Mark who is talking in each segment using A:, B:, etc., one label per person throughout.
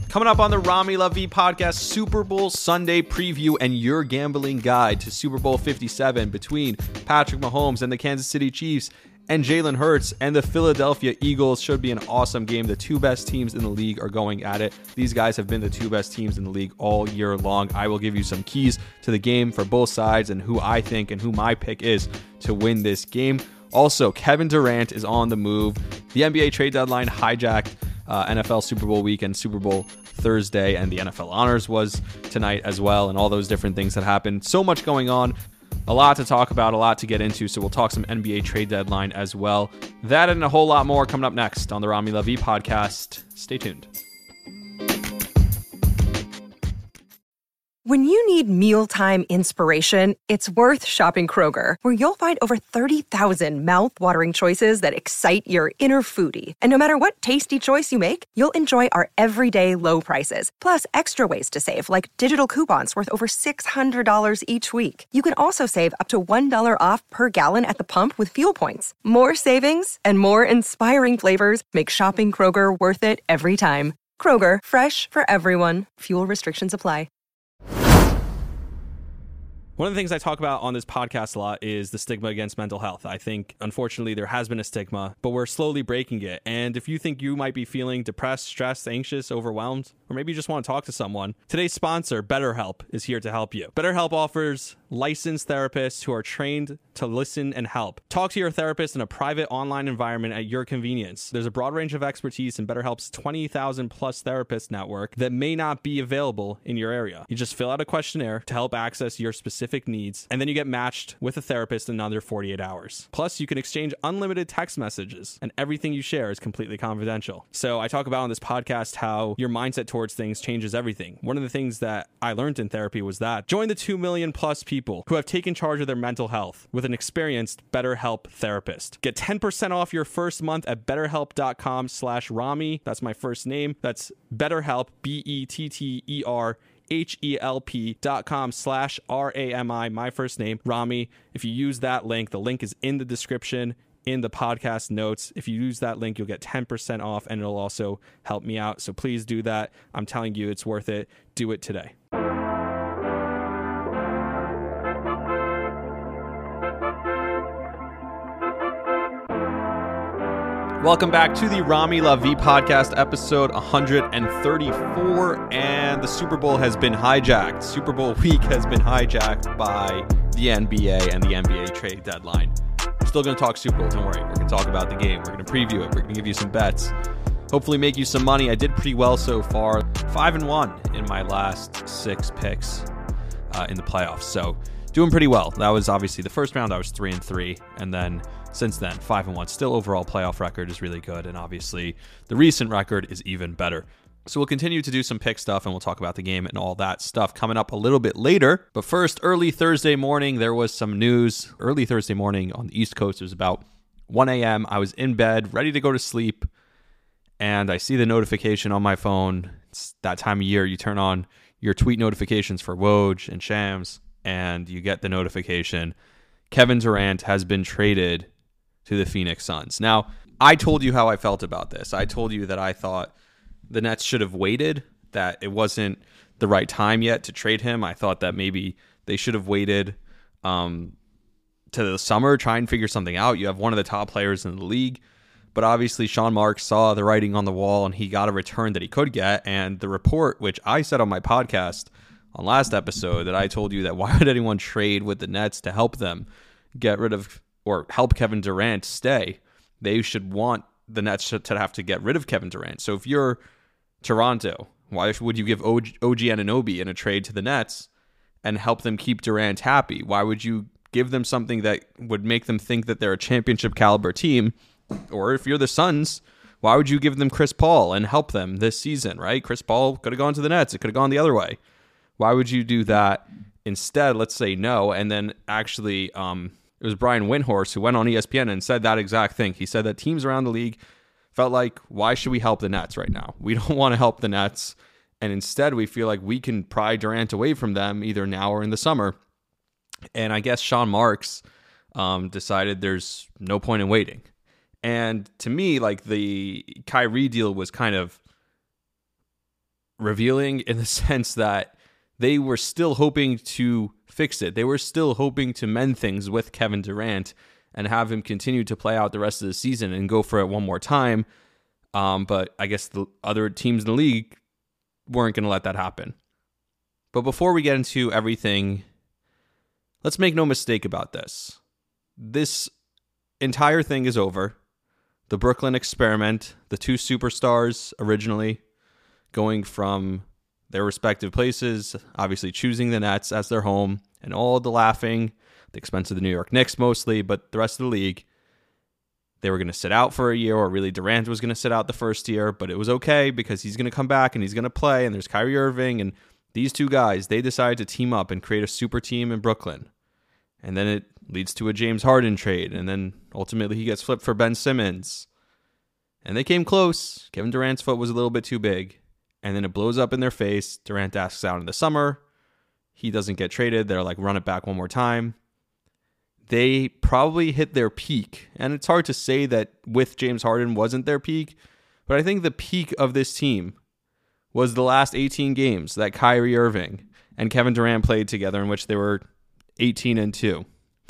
A: Coming up on the Rami Lavi podcast, Super Bowl Sunday preview and your gambling guide to Super Bowl 57 between Patrick Mahomes and the Kansas City Chiefs and Jalen Hurts and the Philadelphia Eagles. Should be an awesome game. The two best teams in the league are going at it. These guys have been the two best teams in the league all year long. I will give you some keys to the game for both sides and who I think and who my pick is to win this game. Also, Kevin Durant is on the move. The NBA trade deadline hijacked NFL Super Bowl weekend, Super Bowl Thursday, and the NFL Honors was tonight as well, and all those different things that happened. So much going on. A lot to talk about, a lot to get into, so we'll talk some NBA trade deadline as well. That and a whole lot more coming up next on the Rami Lavi podcast. Stay tuned.
B: When you need mealtime inspiration, it's worth shopping Kroger, where you'll find over 30,000 mouth-watering choices that excite your inner foodie. And no matter what tasty choice you make, you'll enjoy our everyday low prices, plus extra ways to save, like digital coupons worth over $600 each week. You can also save up to $1 off per gallon at the pump with fuel points. More savings and more inspiring flavors make shopping Kroger worth it every time. Kroger, fresh for everyone. Fuel restrictions apply.
A: One of the things I talk about on this podcast a lot is the stigma against mental health. I think, unfortunately, there has been a stigma, but we're slowly breaking it. And if you think you might be feeling depressed, stressed, anxious, overwhelmed, or maybe you just want to talk to someone, today's sponsor, BetterHelp, is here to help you. BetterHelp offers licensed therapists who are trained to listen and help. Talk to your therapist in a private online environment at your convenience. There's a broad range of expertise in BetterHelp's 20,000 plus therapist network that may not be available in your area. You just fill out a questionnaire to help access your specific needs, and then you get matched with a therapist in under 48 hours. Plus, you can exchange unlimited text messages, and everything you share is completely confidential. So I talk about on this podcast how your mindset towards things changes everything. One of the things that I learned in therapy was that join the 2 million plus people who have taken charge of their mental health with an experienced BetterHelp therapist. Get 10% off your first month at betterhelp.com/Rami. That's my first name. That's BetterHelp, BetterHelp.com/RAMI, my first name, Rami. If you use that link, the link is in the description in the podcast notes. If you use that link, you'll get 10% off, and it'll also help me out. So please do that. I'm telling you, it's worth it. Do it today. Welcome back to the Rami Lavi podcast, episode 134, and the Super Bowl has been hijacked. Super Bowl week has been hijacked by the NBA and the NBA trade deadline. We're still going to talk Super Bowl, don't worry. We're going to talk about the game. We're going to preview it. We're going to give you some bets. Hopefully make you some money. I did pretty well so far. 5-1 in my last 6 picks in the playoffs, so doing pretty well. That was obviously the first round. I was 3-3, and then since then 5-1. Still, overall playoff record is really good, and obviously the recent record is even better. So we'll continue to do some pick stuff, and we'll talk about the game and all that stuff coming up a little bit later. But first, early Thursday morning, there was some news. Early Thursday morning on the East Coast, it was about 1 a.m. I was in bed, ready to go to sleep, and I see the notification on my phone. It's that time of year. You turn on your tweet notifications for Woj and Shams, and you get the notification. Kevin Durant has been traded to the Phoenix Suns. Now, I told you how I felt about this. I told you that I thought the Nets should have waited, that it wasn't the right time yet to trade him. I thought that maybe they should have waited to the summer, try and figure something out. You have one of the top players in the league, but obviously Sean Marks saw the writing on the wall, and he got a return that he could get. And the report, which I said on my podcast on last episode, that I told you that why would anyone trade with the Nets to help them get rid of or help Kevin Durant stay? They should want the Nets to have to get rid of Kevin Durant. So if you're Toronto, why would you give OG Anunoby in a trade to the Nets and help them keep Durant happy? Why would you give them something that would make them think that they're a championship caliber team? Or if you're the Suns, why would you give them Chris Paul and help them this season, right? Chris Paul could have gone to the Nets. It could have gone the other way. Why would you do that? Instead, let's say no. And then actually, it was Brian Windhorst who went on ESPN and said that exact thing. He said that teams around the league felt like, why should we help the Nets right now? We don't want to help the Nets. And instead, we feel like we can pry Durant away from them either now or in the summer. And I guess Sean Marks decided there's no point in waiting. And to me, like, the Kyrie deal was kind of revealing in the sense that they were still hoping to fix it. They were still hoping to mend things with Kevin Durant and have him continue to play out the rest of the season and go for it one more time. But I guess the other teams in the league weren't going to let that happen. But before we get into everything, let's make no mistake about this. This entire thing is over. The Brooklyn experiment, the two superstars originally going from their respective places, obviously choosing the Nets as their home, and all the laughing, at the expense of the New York Knicks mostly, but the rest of the league, they were going to sit out for a year, or really Durant was going to sit out the first year, but it was okay because he's going to come back and he's going to play, and there's Kyrie Irving, and these two guys, they decided to team up and create a super team in Brooklyn. And then it leads to a James Harden trade, and then ultimately he gets flipped for Ben Simmons. And they came close. Kevin Durant's foot was a little bit too big. And then it blows up in their face. Durant asks out in the summer. He doesn't get traded. They're like, run it back one more time. They probably hit their peak. And it's hard to say that with James Harden wasn't their peak. But I think the peak of this team was the last 18 games that Kyrie Irving and Kevin Durant played together, in which they were 18-2.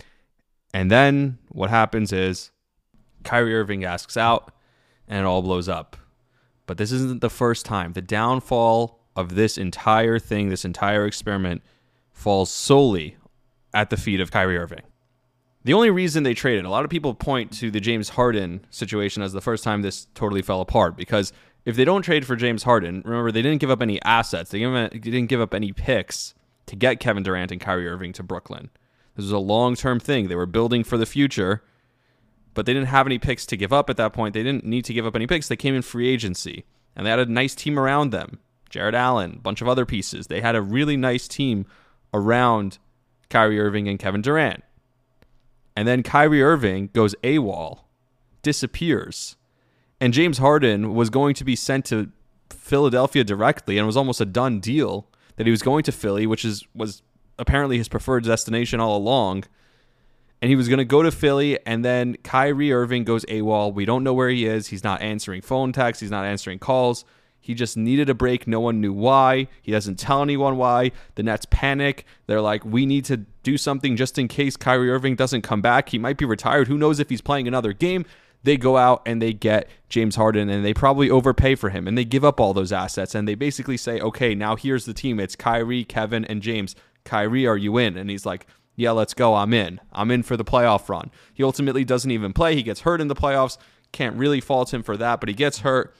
A: And then what happens is Kyrie Irving asks out and it all blows up. But this isn't the first time. The downfall of this entire thing, this entire experiment, falls solely at the feet of Kyrie Irving. The only reason they traded, a lot of people point to the James Harden situation as the first time this totally fell apart, because if they don't trade for James Harden, remember, they didn't give up any assets. They didn't give up any picks to get Kevin Durant and Kyrie Irving to Brooklyn. This was a long-term thing. They were building for the future, but they didn't have any picks to give up at that point. They didn't need to give up any picks. They came in free agency, and they had a nice team around them. Jared Allen, a bunch of other pieces. They had a really nice team around Kyrie Irving and Kevin Durant. And then Kyrie Irving goes AWOL, disappears. And James Harden was going to be sent to Philadelphia directly, and it was almost a done deal that he was going to Philly, which was apparently his preferred destination all along. And he was going to go to Philly, and then Kyrie Irving goes AWOL. We don't know where he is. He's not answering phone texts. He's not answering calls. He just needed a break. No one knew why. He doesn't tell anyone why. The Nets panic. They're like, we need to do something just in case Kyrie Irving doesn't come back. He might be retired. Who knows if he's playing another game? They go out and they get James Harden, and they probably overpay for him, and they give up all those assets, and they basically say, okay, now here's the team. It's Kyrie, Kevin, and James. Kyrie, are you in? And he's like, yeah, let's go. I'm in. I'm in for the playoff run. He ultimately doesn't even play. He gets hurt in the playoffs. Can't really fault him for that, but he gets hurt.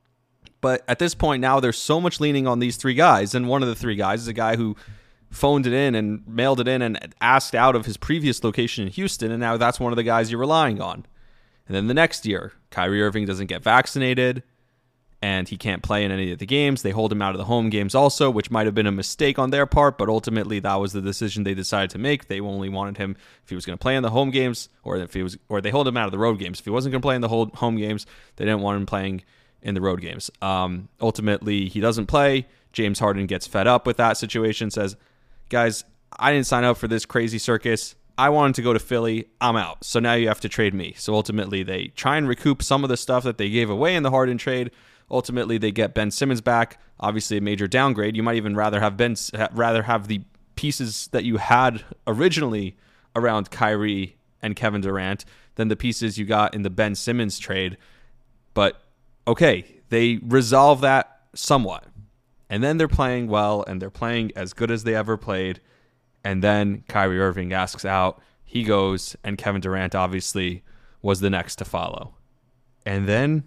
A: But at this point now, there's so much leaning on these three guys, and one of the three guys is a guy who phoned it in and mailed it in and asked out of his previous location in Houston, and now that's one of the guys you're relying on. And then the next year, Kyrie Irving doesn't get vaccinated, and he can't play in any of the games. They hold him out of the home games also, which might have been a mistake on their part, but ultimately that was the decision they decided to make. They only wanted him if he was going to play in the home games, or they hold him out of the road games. If he wasn't going to play in the home games, they didn't want him playing in the road games. Ultimately, he doesn't play. James Harden gets fed up with that situation, says, guys, I didn't sign up for this crazy circus. I wanted to go to Philly. I'm out. So now you have to trade me. So ultimately, they try and recoup some of the stuff that they gave away in the Harden trade. Ultimately, they get Ben Simmons back. Obviously, a major downgrade. You might even rather have the pieces that you had originally around Kyrie and Kevin Durant than the pieces you got in the Ben Simmons trade. But okay, they resolve that somewhat. And then they're playing well, and they're playing as good as they ever played. And then Kyrie Irving asks out. He goes, and Kevin Durant obviously was the next to follow. And then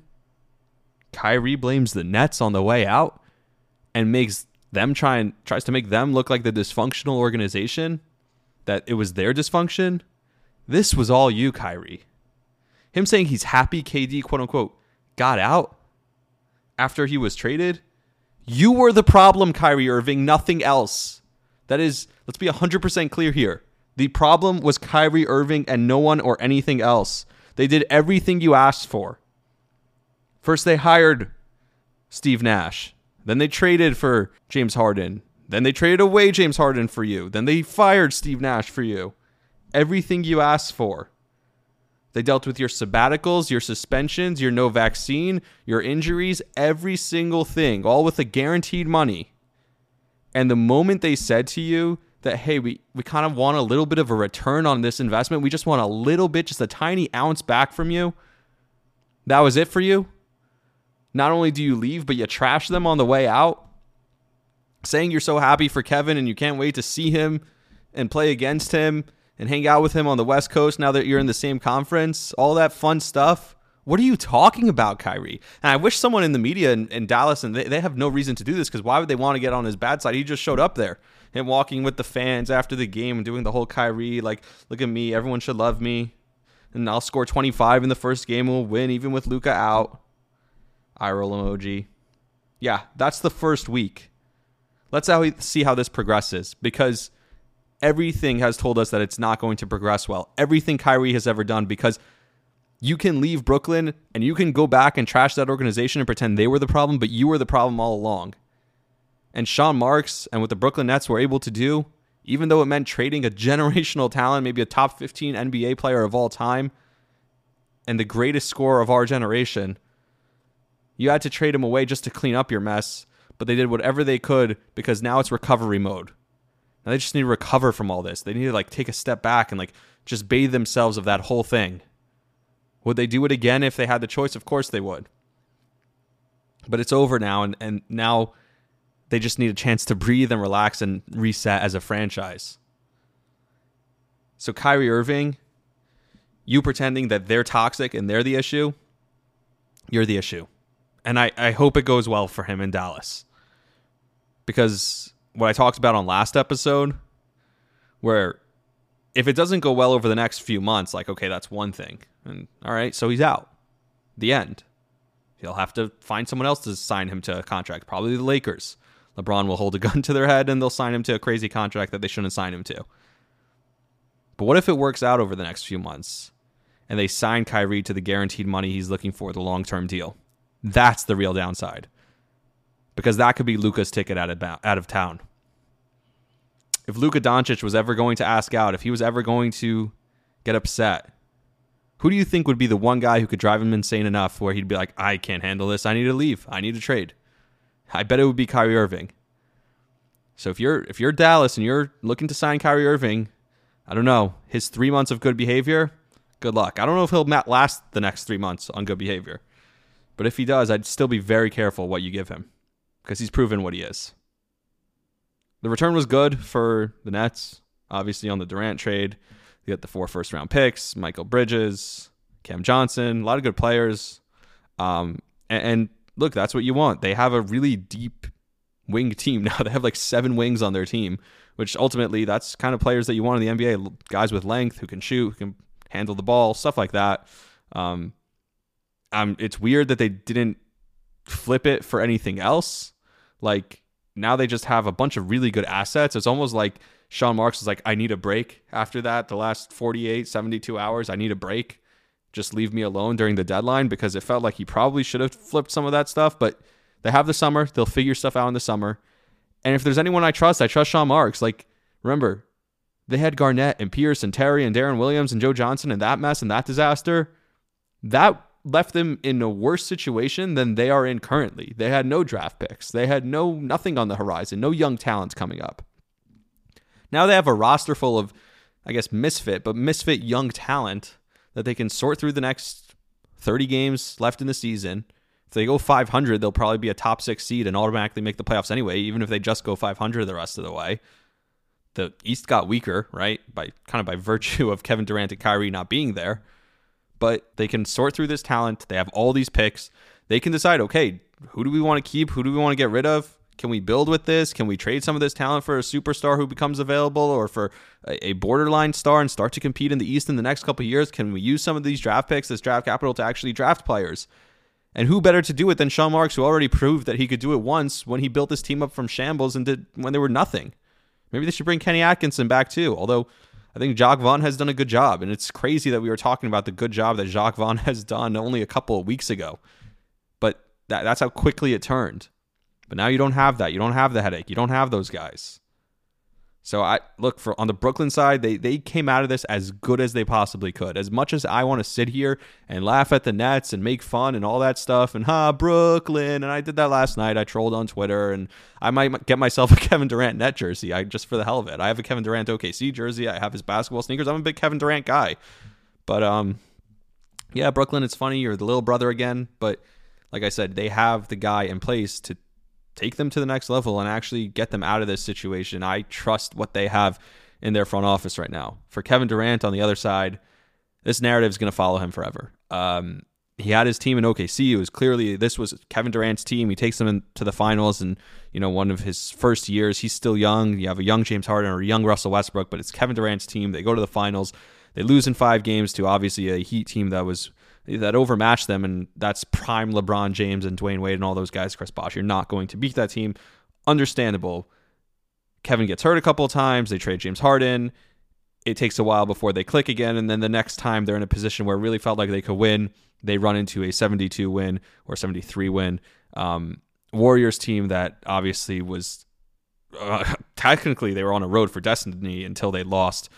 A: Kyrie blames the Nets on the way out and tries to make them look like the dysfunctional organization, that it was their dysfunction. This was all you, Kyrie. Him saying he's happy KD, quote unquote, got out after he was traded. You were the problem, Kyrie Irving, nothing else. That is, let's be 100% clear here. The problem was Kyrie Irving and no one or anything else. They did everything you asked for. First, they hired Steve Nash. Then they traded for James Harden. Then they traded away James Harden for you. Then they fired Steve Nash for you. Everything you asked for. They dealt with your sabbaticals, your suspensions, your no vaccine, your injuries, every single thing, all with the guaranteed money. And the moment they said to you that, hey, we kind of want a little bit of a return on this investment, we just want a little bit, just a tiny ounce back from you, that was it for you? Not only do you leave, but you trash them on the way out, saying you're so happy for Kevin and you can't wait to see him and play against him and hang out with him on the West Coast now that you're in the same conference, all that fun stuff. What are you talking about, Kyrie? And I wish someone in the media in Dallas, and they have no reason to do this because why would they want to get on his bad side? He just showed up there and walking with the fans after the game and doing the whole Kyrie, like, look at me, everyone should love me. And I'll score 25 in the first game and we'll win even with Luka out. Eye roll emoji. Yeah, that's the first week. Let's see how this progresses, because everything has told us that it's not going to progress well. Everything Kyrie has ever done, because you can leave Brooklyn and you can go back and trash that organization and pretend they were the problem, but you were the problem all along. And Sean Marks and what the Brooklyn Nets were able to do, even though it meant trading a generational talent, maybe a top 15 NBA player of all time, and the greatest scorer of our generation, you had to trade him away just to clean up your mess, but they did whatever they could because now it's recovery mode. Now they just need to recover from all this. They need to take a step back and just bathe themselves of that whole thing. Would they do it again if they had the choice? Of course they would. But it's over now, and now they just need a chance to breathe and relax and reset as a franchise. So Kyrie Irving, you pretending that they're toxic and they're the issue, you're the issue. And I hope it goes well for him in Dallas. Because what I talked about on last episode, where if it doesn't go well over the next few months, okay, that's one thing. And all right, so he's out. The end. He'll have to find someone else to sign him to a contract, probably the Lakers. LeBron will hold a gun to their head and they'll sign him to a crazy contract that they shouldn't sign him to. But what if it works out over the next few months and they sign Kyrie to the guaranteed money he's looking for, the long-term deal? That's the real downside. Because that could be Luka's ticket out of town. If Luka Doncic was ever going to ask out, if he was ever going to get upset, who do you think would be the one guy who could drive him insane enough where he'd be like, I can't handle this, I need to leave, I need to trade? I bet it would be Kyrie Irving. So if you're Dallas and you're looking to sign Kyrie Irving, I don't know, his 3 months of good behavior, good luck. I don't know if he'll last the next 3 months on good behavior. But if he does, I'd still be very careful what you give him, because he's proven what he is. The return was good for the Nets, obviously on the Durant trade. You got the 4 first-round picks, Michael Bridges, Cam Johnson, a lot of good players. And look, that's what you want. They have a really deep wing team now. They have 7 wings on their team, which ultimately that's kind of players that you want in the NBA, guys with length who can shoot, who can handle the ball, stuff like that. It's weird that they didn't flip it for anything else. Now they just have a bunch of really good assets. It's almost like Sean Marks was like, I need a break after that. The last 48, 72 hours, I need a break. Just leave me alone during the deadline, because it felt like he probably should have flipped some of that stuff. But they have the summer. They'll figure stuff out in the summer. And if there's anyone I trust Sean Marks. Remember, they had Garnett and Pierce and Terry and Darren Williams and Joe Johnson and that mess and that disaster. That left them in a worse situation than they are in currently. They had no draft picks. They had nothing on the horizon, no young talents coming up. Now they have a roster full of, misfit young talent that they can sort through the next 30 games left in the season. If they go 500, they'll probably be a top 6 seed and automatically make the playoffs anyway, even if they just go 500 the rest of the way. The East got weaker, right? By virtue of Kevin Durant and Kyrie not being there. But they can sort through this talent. They have all these picks. They can decide, okay, who do we want to keep? Who do we want to get rid of? Can we build with this? Can we trade some of this talent for a superstar who becomes available, or for a borderline star and start to compete in the East in the next couple of years? Can we use some of these draft picks, this draft capital, to actually draft players? And who better to do it than Sean Marks, who already proved that he could do it once when he built his team up from shambles and did when they were nothing. Maybe they should bring Kenny Atkinson back too, although I think Jacques Vaughn has done a good job, and it's crazy that we were talking about the good job that Jacques Vaughn has done only a couple of weeks ago. But that's how quickly it turned. But now you don't have that. You don't have the headache. You don't have those guys. So I look for on the Brooklyn side, they came out of this as good as they possibly could. As much as I want to sit here and laugh at the Nets and make fun and all that stuff and Brooklyn, and I did that last night. I trolled on Twitter, and I might get myself a Kevin Durant net jersey. Just for the hell of it. I have a Kevin Durant OKC jersey. I have his basketball sneakers. I'm a big Kevin Durant guy. But yeah, Brooklyn, it's funny, you're the little brother again, but like I said, they have the guy in place to take them to the next level and actually get them out of this situation. I trust what they have in their front office right now. For Kevin Durant on the other side, this narrative is going to follow him forever. He had his team in OKC. It was clearly, this was Kevin Durant's team. He takes them into the finals, and one of his first years. He's still young. You have a young James Harden or a young Russell Westbrook, but it's Kevin Durant's team. They go to the finals. They lose in 5 games to obviously a Heat team that overmatched them, and that's prime LeBron James and Dwayne Wade and all those guys, Chris Bosh. You're not going to beat that team. Understandable. Kevin gets hurt a couple of times. They trade James Harden. It takes a while before they click again, and then the next time they're in a position where it really felt like they could win, they run into a 72 win or 73 win Warriors team that obviously was technically they were on a road for destiny until they lost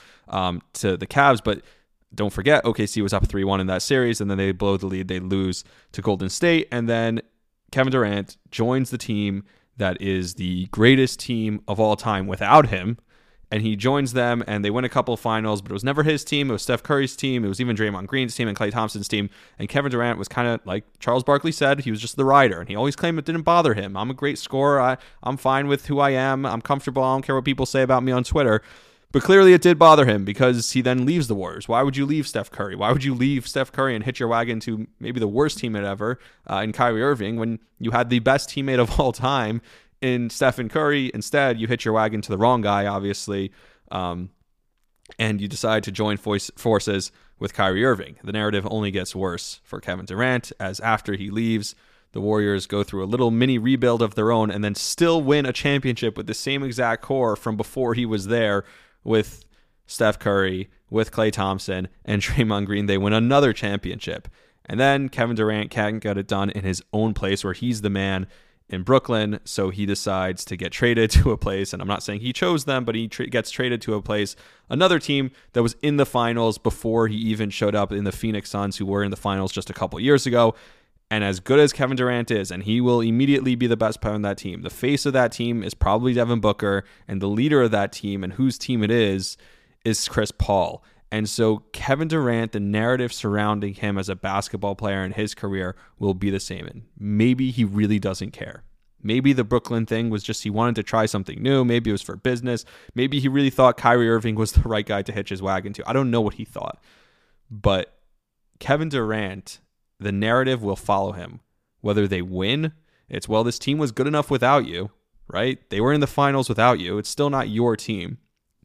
A: to the Cavs, but don't forget, OKC was up 3-1 in that series, and then they blow the lead. They lose to Golden State, and then Kevin Durant joins the team that is the greatest team of all time without him, and he joins them, and they win a couple of finals, but it was never his team. It was Steph Curry's team. It was even Draymond Green's team and Klay Thompson's team, and Kevin Durant was kind of like Charles Barkley said, he was just the rider, and he always claimed it didn't bother him. I'm a great scorer. I'm fine with who I am. I'm comfortable. I don't care what people say about me on Twitter. But clearly it did bother him because he then leaves the Warriors. Why would you leave Steph Curry? Why would you leave Steph Curry and hitch your wagon to maybe the worst teammate ever in Kyrie Irving when you had the best teammate of all time in Stephen Curry? Instead, you hitch your wagon to the wrong guy, obviously, and you decide to join forces with Kyrie Irving. The narrative only gets worse for Kevin Durant as after he leaves, the Warriors go through a little mini rebuild of their own and then still win a championship with the same exact core from before he was there, with Steph Curry, with Klay Thompson, and Draymond Green. They win another championship. And then Kevin Durant can't get it done in his own place where he's the man in Brooklyn, so he decides to get traded to a place, and I'm not saying he chose them, but he gets traded to a place, another team that was in the finals before he even showed up, in the Phoenix Suns, who were in the finals just a couple years ago. And as good as Kevin Durant is, and he will immediately be the best player on that team, the face of that team is probably Devin Booker, and the leader of that team, and whose team it is Chris Paul. And so Kevin Durant, the narrative surrounding him as a basketball player in his career will be the same. And maybe he really doesn't care. Maybe the Brooklyn thing was just he wanted to try something new. Maybe it was for business. Maybe he really thought Kyrie Irving was the right guy to hitch his wagon to. I don't know what he thought. But Kevin Durant, the narrative will follow him. Whether they win, it's, well, this team was good enough without you, right? They were in the finals without you. It's still not your team.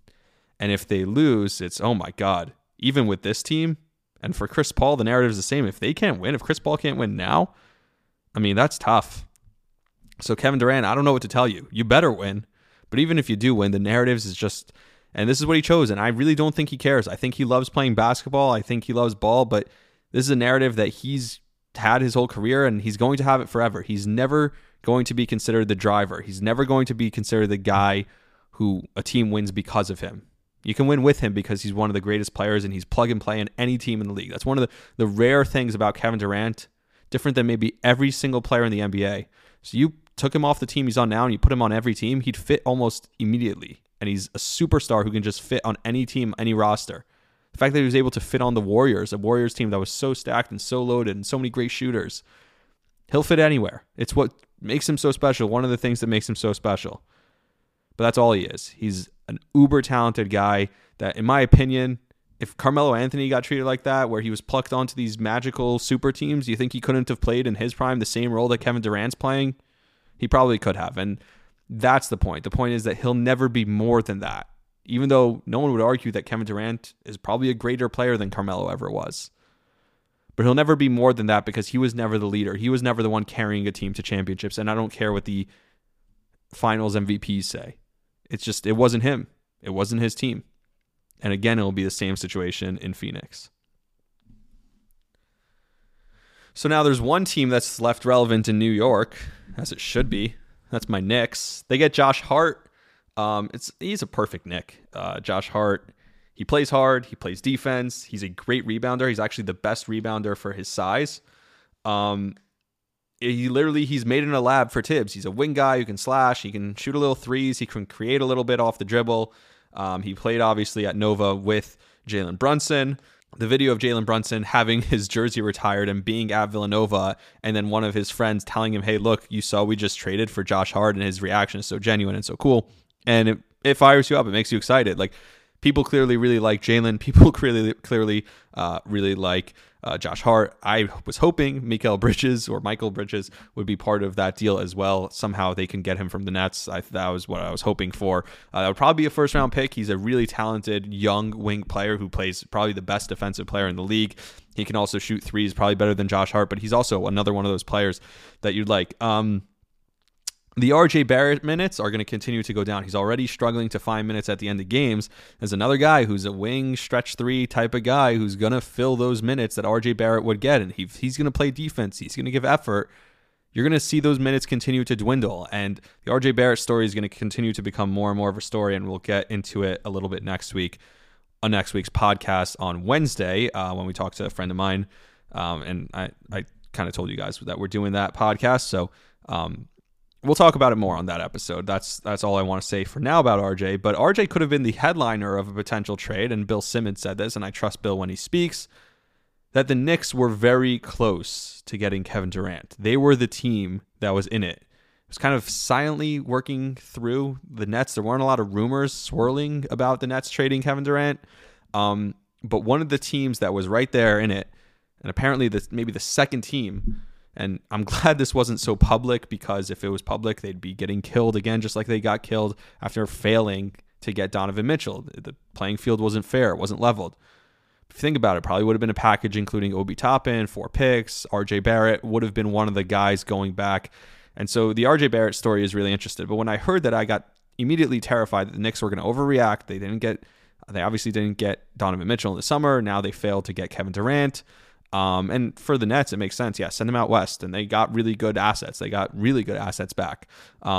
A: And if they lose, it's, oh my God, even with this team. And for Chris Paul, the narrative is the same. If they can't win, if Chris Paul can't win now, I mean, that's tough. So Kevin Durant, I don't know what to tell you. You better win. But even if you do win, the narratives is just, and this is what he chose. And I really don't think he cares. I think he loves playing basketball. I think he loves ball, but this is a narrative that he's had his whole career, and he's going to have it forever. He's never going to be considered the driver. He's never going to be considered the guy who a team wins because of him. You can win with him because he's one of the greatest players, and he's plug and play in any team in the league. That's one of the rare things about Kevin Durant, different than maybe every single player in the NBA. So you took him off the team he's on now, and you put him on every team, he'd fit almost immediately. And he's a superstar who can just fit on any team, any roster. The fact that he was able to fit on the Warriors, a Warriors team that was so stacked and so loaded and so many great shooters, he'll fit anywhere. It's what makes him so special, one of the things that makes him so special. But that's all he is. He's an uber talented guy that, in my opinion, if Carmelo Anthony got treated like that, where he was plucked onto these magical super teams, do you think he couldn't have played in his prime the same role that Kevin Durant's playing? He probably could have. And that's the point. The point is that he'll never be more than that. Even though no one would argue that Kevin Durant is probably a greater player than Carmelo ever was. But he'll never be more than that because he was never the leader. He was never the one carrying a team to championships. And I don't care what the finals MVPs say. It's just, it wasn't him. It wasn't his team. And again, it'll be the same situation in Phoenix. So now there's one team that's left relevant in New York, as it should be. That's my Knicks. They get Josh Hart. He's a perfect Knick. Josh Hart, he plays hard, he plays defense, he's a great rebounder. He's actually the best rebounder for his size. He's made in a lab for Tibbs. He's a wing guy who can slash, he can shoot a little threes, he can create a little bit off the dribble. He played obviously at Nova with Jalen Brunson. The video of Jalen Brunson having his jersey retired and being at Villanova, and then one of his friends telling him, hey, look, you saw we just traded for Josh Hart, and his reaction is so genuine and so cool. And it fires you up. It makes you excited. Like, people clearly really like Jalen. People clearly really like Josh Hart. I was hoping Michael Bridges would be part of that deal as well. Somehow they can get him from the Nets. That was what I was hoping for. That would probably be a first-round pick. He's a really talented young wing player who plays probably the best defensive player in the league. He can also shoot threes, probably better than Josh Hart, but he's also another one of those players that you'd like. The RJ Barrett minutes are going to continue to go down. He's already struggling to find minutes at the end of games. There's another guy who's a wing stretch three type of guy who's going to fill those minutes that RJ Barrett would get. And he's going to play defense. He's going to give effort. You're going to see those minutes continue to dwindle. And the RJ Barrett story is going to continue to become more and more of a story. And we'll get into it a little bit next week on next week's podcast on Wednesday when we talk to a friend of mine. And I kind of told you guys that we're doing that podcast. So, we'll talk about it more on that episode. That's all I want to say for now about RJ. But RJ could have been the headliner of a potential trade, and Bill Simmons said this, and I trust Bill when he speaks, that the Knicks were very close to getting Kevin Durant. They were the team that was in it. It was kind of silently working through the Nets. There weren't a lot of rumors swirling about the Nets trading Kevin Durant. But one of the teams that was right there in it, and apparently maybe the second team, and I'm glad this wasn't so public, because if it was public, they'd be getting killed again, just like they got killed after failing to get Donovan Mitchell. The playing field wasn't fair. It wasn't leveled. If you think about it, probably would have been a package including Obi Toppin, 4 picks, RJ Barrett would have been one of the guys going back. And so the RJ Barrett story is really interesting. But when I heard that, I got immediately terrified that the Knicks were going to overreact. They obviously didn't get Donovan Mitchell in the summer. Now they failed to get Kevin Durant. And for the Nets, it makes sense. Yeah, send them out west. And they got really good assets. They got really good assets back.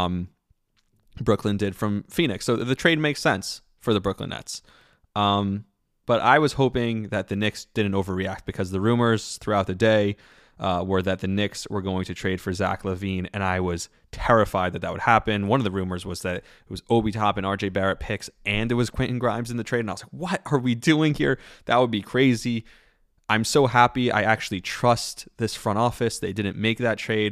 A: Brooklyn did from Phoenix. So the trade makes sense for the Brooklyn Nets. But I was hoping that the Knicks didn't overreact, because the rumors throughout the day were that the Knicks were going to trade for Zach LaVine, and I was terrified that would happen. One of the rumors was that it was Obi Toppin, RJ Barrett picks, and it was Quentin Grimes in the trade. And I was like, what are we doing here? That would be crazy. I'm so happy. I actually trust this front office. They didn't make that trade.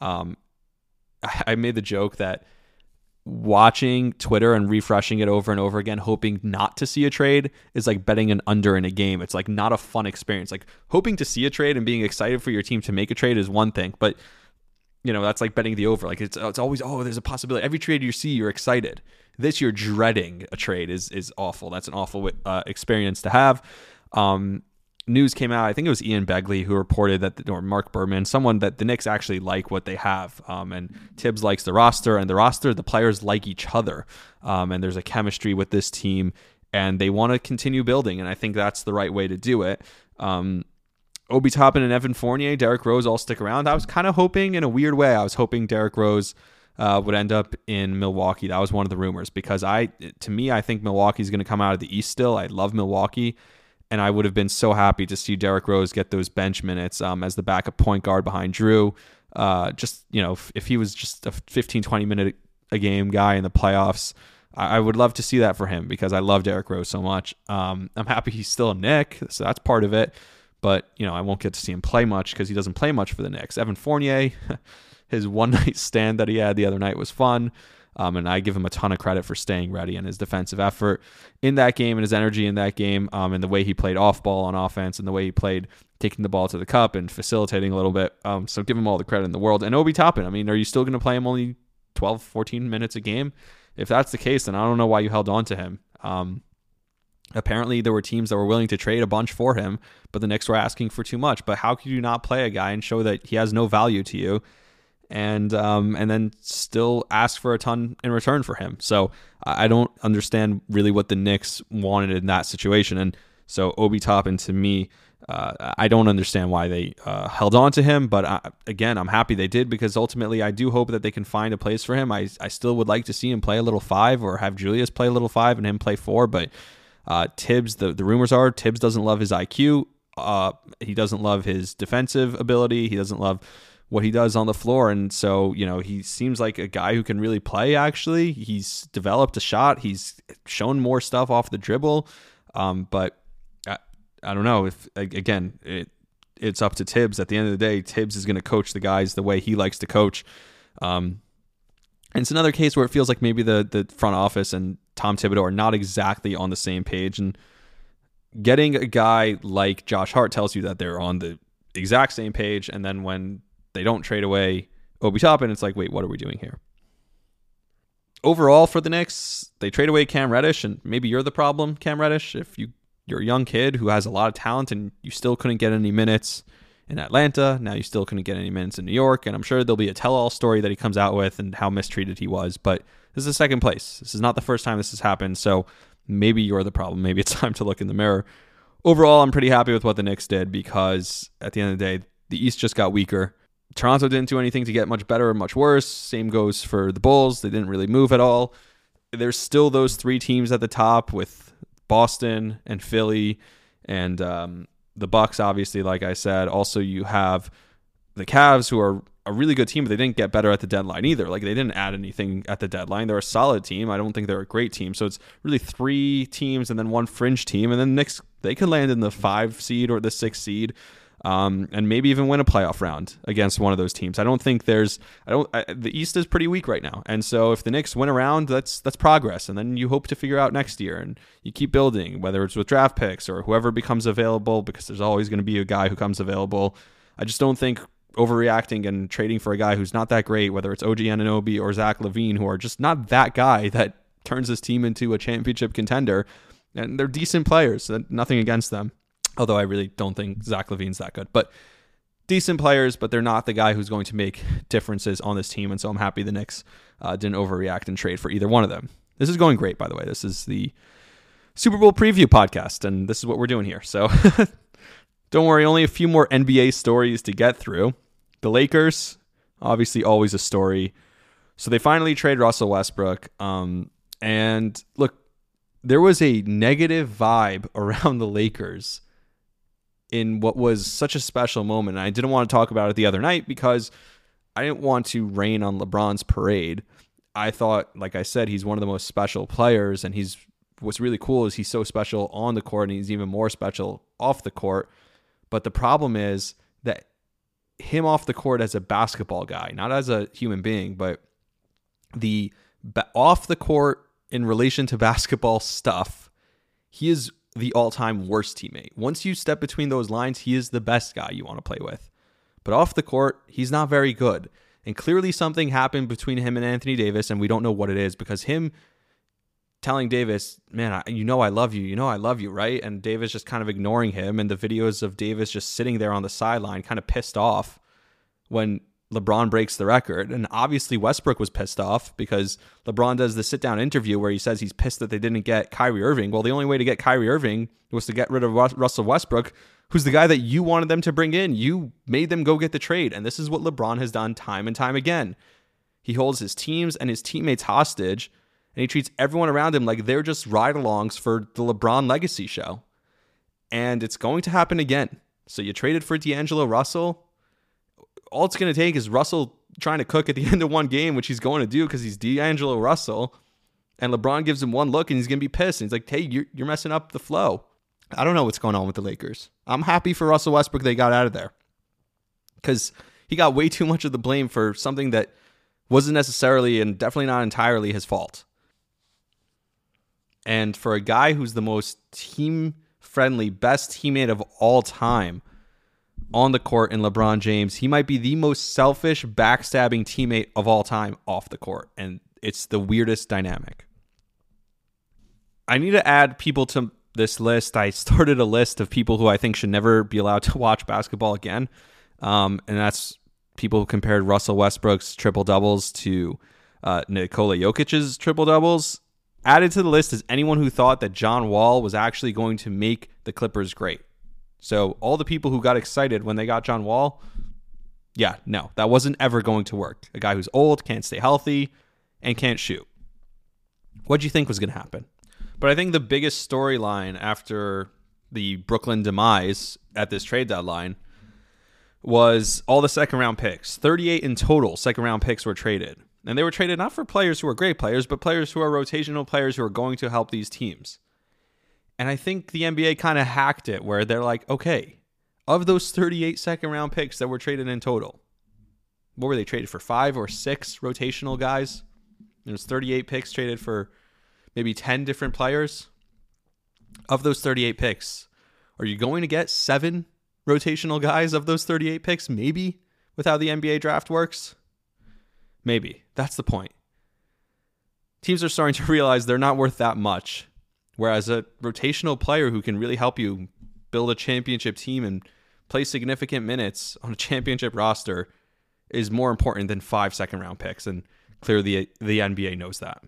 A: I made the joke that watching Twitter and refreshing it over and over again, hoping not to see a trade, is like betting an under in a game. It's like not a fun experience. Like, hoping to see a trade and being excited for your team to make a trade is one thing, but that's like betting the over. Like, it's always, there's a possibility. Every trade you see, you're excited. This, you're dreading a trade is awful. That's an awful experience to have. News came out, I think it was Ian Begley who reported that, or Mark Berman, someone, that the Knicks actually like what they have. And Tibbs likes the roster, and the players like each other. And there's a chemistry with this team, and they want to continue building. And I think that's the right way to do it. Obi Toppin and Evan Fournier, Derrick Rose all stick around. I was kind of hoping, in a weird way, Derrick Rose would end up in Milwaukee. That was one of the rumors, because I think Milwaukee's going to come out of the East still. I love Milwaukee. And I would have been so happy to see Derrick Rose get those bench minutes as the backup point guard behind Drew. If he was just a 15, 20 minute a game guy in the playoffs, I would love to see that for him, because I love Derrick Rose so much. I'm happy he's still a Knick, so that's part of it. But, I won't get to see him play much, because he doesn't play much for the Knicks. Evan Fournier, his one-night stand that he had the other night was fun. And I give him a ton of credit for staying ready and his defensive effort in that game, and his energy in that game, and the way he played off ball on offense, and the way he played taking the ball to the cup and facilitating a little bit. So give him all the credit in the world. And Obi Toppin, are you still going to play him only 12, 14 minutes a game? If that's the case, then I don't know why you held on to him. Apparently there were teams that were willing to trade a bunch for him, but the Knicks were asking for too much. But how could you not play a guy and show that he has no value to you, and then still ask for a ton in return for him? So I don't understand really what the Knicks wanted in that situation. And so Obi Toppin, to me, I don't understand why they held on to him, but again, I'm happy they did, because ultimately I do hope that they can find a place for him. I still would like to see him play a little 5, or have Julius play a little 5 and him play 4, but Tibbs, the rumors are Tibbs doesn't love his IQ. He doesn't love his defensive ability. He doesn't love what he does on the floor. And so, he seems like a guy who can really play, actually. He's developed a shot. He's shown more stuff off the dribble. But I don't know if, again, it's up to Tibbs. At the end of the day, Tibbs is going to coach the guys the way he likes to coach. And it's another case where it feels like maybe the front office and Tom Thibodeau are not exactly on the same page. And getting a guy like Josh Hart tells you that they're on the exact same page. And then when they don't trade away Obi Toppin, it's like, wait, what are we doing here? Overall for the Knicks, they trade away Cam Reddish, and maybe you're the problem, Cam Reddish. If you're a young kid who has a lot of talent and you still couldn't get any minutes in Atlanta, now you still couldn't get any minutes in New York, and I'm sure there'll be a tell-all story that he comes out with and how mistreated he was, but this is second place. This is not the first time this has happened, so maybe you're the problem. Maybe it's time to look in the mirror. Overall, I'm pretty happy with what the Knicks did, because at the end of the day, the East just got weaker. Toronto didn't do anything to get much better or much worse. Same goes for the Bulls. They didn't really move at all. There's still those 3 teams at the top with Boston and Philly and the Bucks, obviously, like I said. Also, you have the Cavs, who are a really good team, but they didn't get better at the deadline either. Like, they didn't add anything at the deadline. They're a solid team. I don't think they're a great team. So it's really 3 teams and then 1 fringe team. And then Knicks, they could land in the 5 seed or the 6 seed. And maybe even win a playoff round against one of those teams. I don't think the East is pretty weak right now. And so if the Knicks win a round, that's progress. And then you hope to figure out next year, and you keep building, whether it's with draft picks or whoever becomes available, because there's always going to be a guy who comes available. I just don't think overreacting and trading for a guy who's not that great, whether it's OG Anunoby or Zach LaVine, who are just not that guy that turns this team into a championship contender. And they're decent players, so nothing against them. Although I really don't think Zach LaVine's that good. But decent players, but they're not the guy who's going to make differences on this team. And so I'm happy the Knicks didn't overreact and trade for either one of them. This is going great, by the way. This is the Super Bowl preview podcast, and this is what we're doing here. So don't worry, only a few more NBA stories to get through. The Lakers, obviously always a story. So they finally trade Russell Westbrook. And look, there was a negative vibe around the Lakers in what was such a special moment. And I didn't want to talk about it the other night because I didn't want to rain on LeBron's parade. I thought, like I said, he's one of the most special players, and what's really cool is he's so special on the court, and he's even more special off the court. But the problem is that him off the court as a basketball guy, not as a human being, but the off the court in relation to basketball stuff, he is the all-time worst teammate. Once you step between those lines, he is the best guy you want to play with. But off the court, he's not very good. And clearly something happened between him and Anthony Davis, and we don't know what it is, because him telling Davis, man, I love you. You know I love you, right? And Davis just kind of ignoring him, and the videos of Davis just sitting there on the sideline kind of pissed off when LeBron breaks the record. And obviously Westbrook was pissed off because LeBron does the sit-down interview where he says he's pissed that they didn't get Kyrie Irving. Well, the only way to get Kyrie Irving was to get rid of Russell Westbrook, who's the guy that you wanted them to bring in. You made them go get the trade. And this is what LeBron has done time and time again. He holds his teams and his teammates hostage, and he treats everyone around him like they're just ride-alongs for the LeBron legacy show. And it's going to happen again. So you traded for D'Angelo Russell. All it's going to take is Russell trying to cook at the end of one game, which he's going to do because he's D'Angelo Russell. And LeBron gives him one look and he's going to be pissed. And he's like, hey, you're messing up the flow. I don't know what's going on with the Lakers. I'm happy for Russell Westbrook they got out of there, because he got way too much of the blame for something that wasn't necessarily and definitely not entirely his fault. And for a guy who's the most team-friendly, best teammate of all time on the court in LeBron James, he might be the most selfish, backstabbing teammate of all time off the court. And it's the weirdest dynamic. I need to add people to this list. I started a list of people who I think should never be allowed to watch basketball again. And that's people who compared Russell Westbrook's triple-doubles to Nikola Jokic's triple-doubles. Added to the list is anyone who thought that John Wall was actually going to make the Clippers great. So all the people who got excited when they got John Wall, yeah, no, that wasn't ever going to work. A guy who's old, can't stay healthy, and can't shoot. What do you think was going to happen? But I think the biggest storyline after the Brooklyn demise at this trade deadline was all the second-round picks. 38 in total second-round picks were traded. And they were traded not for players who are great players, but players who are rotational players who are going to help these teams. And I think the NBA kind of hacked it where they're like, okay, of those 38 second-round picks that were traded in total, what were they traded for? 5 or 6 rotational guys? There's 38 picks traded for maybe 10 different players. Of those 38 picks, are you going to get 7 rotational guys of those 38 picks? Maybe, with how the NBA draft works? Maybe. That's the point. Teams are starting to realize they're not worth that much. Whereas a rotational player who can really help you build a championship team and play significant minutes on a championship roster is more important than 5 second-round picks. And clearly the NBA knows that.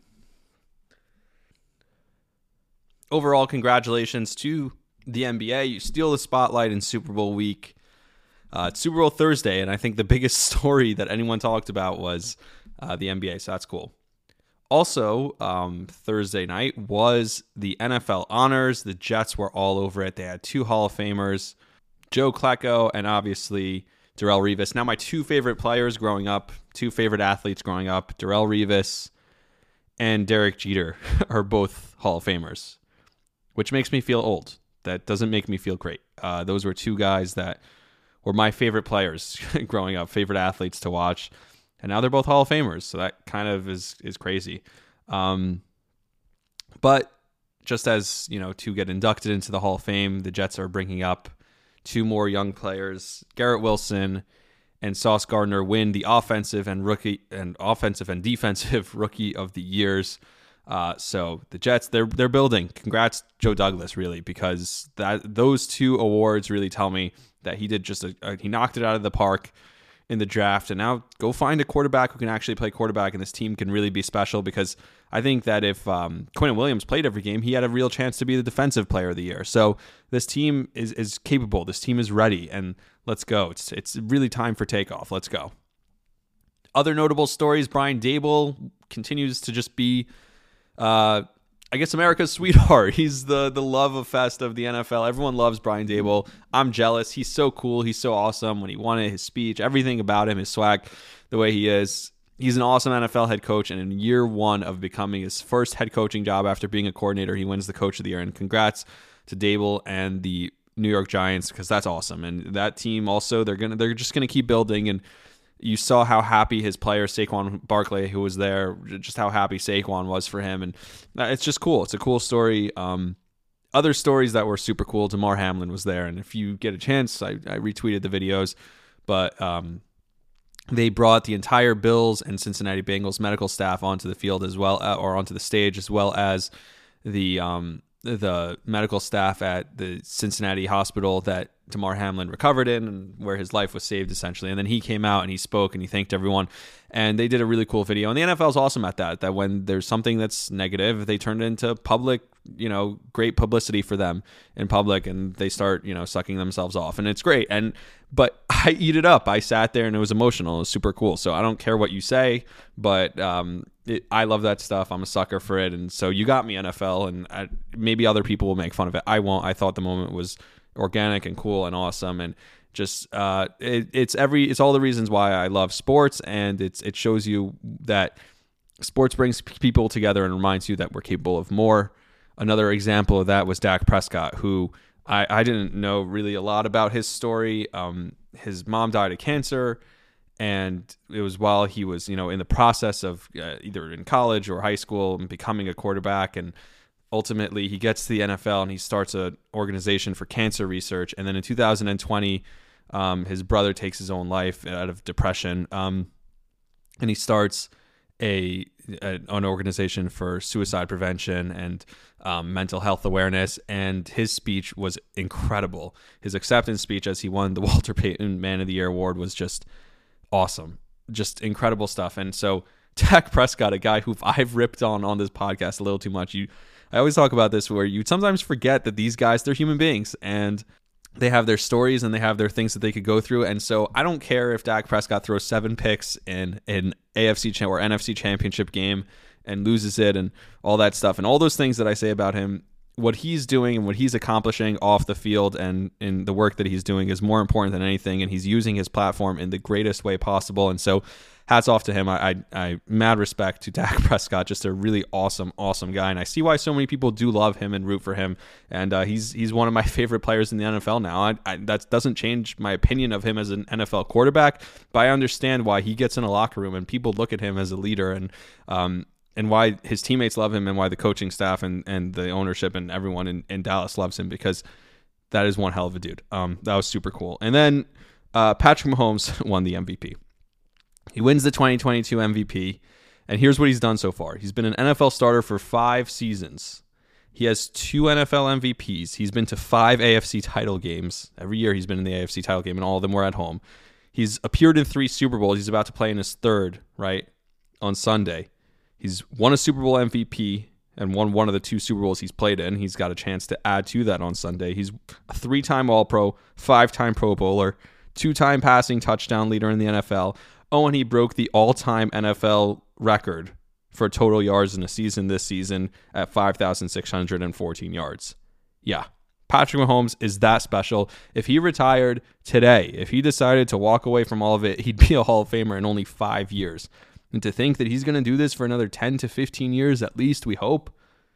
A: Overall, congratulations to the NBA. You steal the spotlight in Super Bowl week. It's Super Bowl Thursday, and I think the biggest story that anyone talked about was the NBA, so that's cool. Also, Thursday night was the NFL honors. The Jets were all over it. They had 2 Hall of Famers, Joe Klecko and obviously Darrelle Revis. Now, my 2 favorite players growing up, 2 favorite athletes growing up, Darrelle Revis and Derek Jeter are both Hall of Famers, which makes me feel old. That doesn't make me feel great. Those were 2 guys that were my favorite players growing up, favorite athletes to watch. And now they're both Hall of Famers, so that kind of is crazy. But just as, to get inducted into the Hall of Fame, the Jets are bringing up 2 more young players. Garrett Wilson and Sauce Gardner win the offensive and defensive rookie of the years. So the Jets, they're building. Congrats, Joe Douglas, really, because those 2 awards really tell me that he did he knocked it out of the park in the draft, and now go find a quarterback who can actually play quarterback, and this team can really be special, because I think that if Quinnen Williams played every game, he had a real chance to be the defensive player of the year. So this team is capable. This team is ready, and let's go. It's really time for takeoff. Let's go. Other notable stories, Brian Daboll continues to just be I guess America's sweetheart. He's the love fest of the NFL. Everyone loves Brian Daboll. I'm jealous. He's so cool. He's so awesome. When he won it, his speech, everything about him, his swag, the way he is. He's an awesome NFL head coach, and in year 1 of becoming his first head coaching job after being a coordinator, he wins the Coach of the Year. And congrats to Daboll and the New York Giants, because that's awesome. And that team also, they're just gonna keep building. And you saw how happy his player, Saquon Barkley, who was there, just how happy Saquon was for him. And it's just cool. It's a cool story. Other stories that were super cool, Damar Hamlin was there. And if you get a chance, I retweeted the videos. But they brought the entire Bills and Cincinnati Bengals medical staff onto the field as well, or onto the stage, as well as the medical staff at the Cincinnati hospital that Damar Hamlin recovered in, and where his life was saved, essentially. And then he came out and he spoke and he thanked everyone, and they did a really cool video. And the NFL is awesome at that when there's something that's negative, they turn it into public, great publicity for them in public, and they start, sucking themselves off, and it's great. But I eat it up. I sat there and it was emotional. It was super cool. So I don't care what you say, but I love that stuff. I'm a sucker for it. And so you got me, NFL, and maybe other people will make fun of it. I won't. I thought the moment was organic and cool and awesome, and just it's all the reasons why I love sports, and it shows you that sports brings people together and reminds you that we're capable of more. Another example of that was Dak Prescott, who I didn't know really a lot about his story. His mom died of cancer, and it was while he was in the process of either in college or high school and becoming a quarterback, and ultimately he gets to the NFL and he starts an organization for cancer research. And then in 2020, his brother takes his own life out of depression, and he starts an organization for suicide prevention and mental health awareness. And his speech was incredible. His acceptance speech as he won the Walter Payton Man of the Year award was just awesome, just incredible stuff. And so Dak Prescott, a guy who I've ripped on this podcast a little too much. I always talk about this, where you sometimes forget that these guys, they're human beings, and they have their stories and they have their things that they could go through. And so I don't care if Dak Prescott throws 7 picks in an AFC or NFC championship game and loses it and all that stuff. And all those things that I say about him, what he's doing and what he's accomplishing off the field and in the work that he's doing is more important than anything. And he's using his platform in the greatest way possible. And so hats off to him. I mad respect to Dak Prescott, just a really awesome guy. And I see why so many people do love him and root for him. And he's one of my favorite players in the NFL now. That doesn't change my opinion of him as an NFL quarterback, but I understand why he gets in a locker room and people look at him as a leader, and why his teammates love him and why the coaching staff and the ownership and everyone in Dallas loves him, because that is one hell of a dude. That was super cool. And then Patrick Mahomes won the MVP. He wins the 2022 MVP, and here's what he's done so far. He's been an NFL starter for 5 seasons. He has 2 NFL MVPs. He's been to 5 AFC title games. Every year he's been in the AFC title game, and all of them were at home. He's appeared in 3 Super Bowls. He's about to play in his 3rd, right, on Sunday. He's won a Super Bowl MVP and won one of the 2 Super Bowls he's played in. He's got a chance to add to that on Sunday. He's a 3-time All-Pro, 5-time Pro Bowler, 2-time passing touchdown leader in the NFL. Oh, and he broke the all-time NFL record for total yards in a season this season at 5,614 yards. Yeah, Patrick Mahomes is that special. If he retired today, if he decided to walk away from all of it, he'd be a Hall of Famer in only 5 years. And to think that he's going to do this for another 10 to 15 years at least, we hope.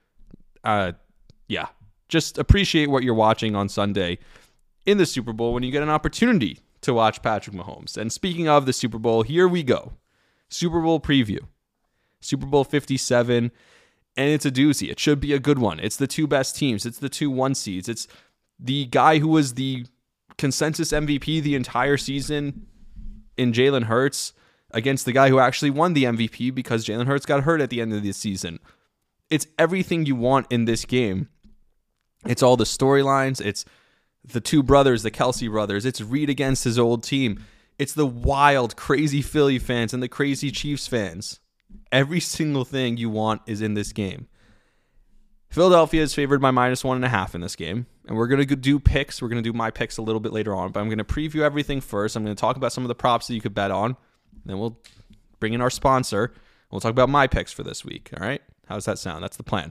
A: Yeah, just appreciate what you're watching on Sunday in the Super Bowl when you get an opportunity to watch Patrick Mahomes. And speaking of the Super Bowl, here we go. Super Bowl preview. Super Bowl 57, and it's a doozy. It should be a good one. It's the 2 best teams. It's the 2 1 seeds. It's the guy who was the consensus MVP the entire season in Jalen Hurts against the guy who actually won the MVP because Jalen Hurts got hurt at the end of the season. It's everything you want in this game. It's all the storylines. It's the 2 brothers, the Kelsey brothers. It's Reed against his old team. It's the wild, crazy Philly fans and the crazy Chiefs fans. Every single thing you want is in this game. Philadelphia is favored by -1.5 in this game. And we're going to do picks. We're going to do my picks a little bit later on. But I'm going to preview everything first. I'm going to talk about some of the props that you could bet on. Then we'll bring in our sponsor. We'll talk about my picks for this week. All right? How does that sound? That's the plan.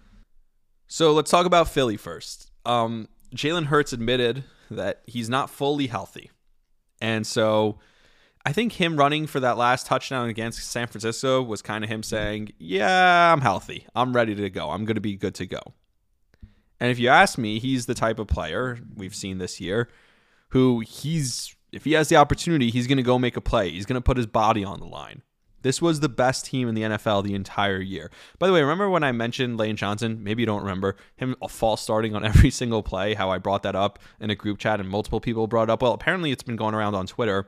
A: So let's talk about Philly first. Jalen Hurts admitted that he's not fully healthy. And so I think him running for that last touchdown against San Francisco was kind of him saying, yeah, I'm healthy. I'm ready to go. I'm going to be good to go. And if you ask me, he's the type of player we've seen this year who if he has the opportunity, he's going to go make a play. He's going to put his body on the line. This was the best team in the NFL the entire year. By the way, remember when I mentioned Lane Johnson? Maybe you don't remember him false starting on every single play, how I brought that up in a group chat and multiple people brought it up. Well, apparently it's been going around on Twitter.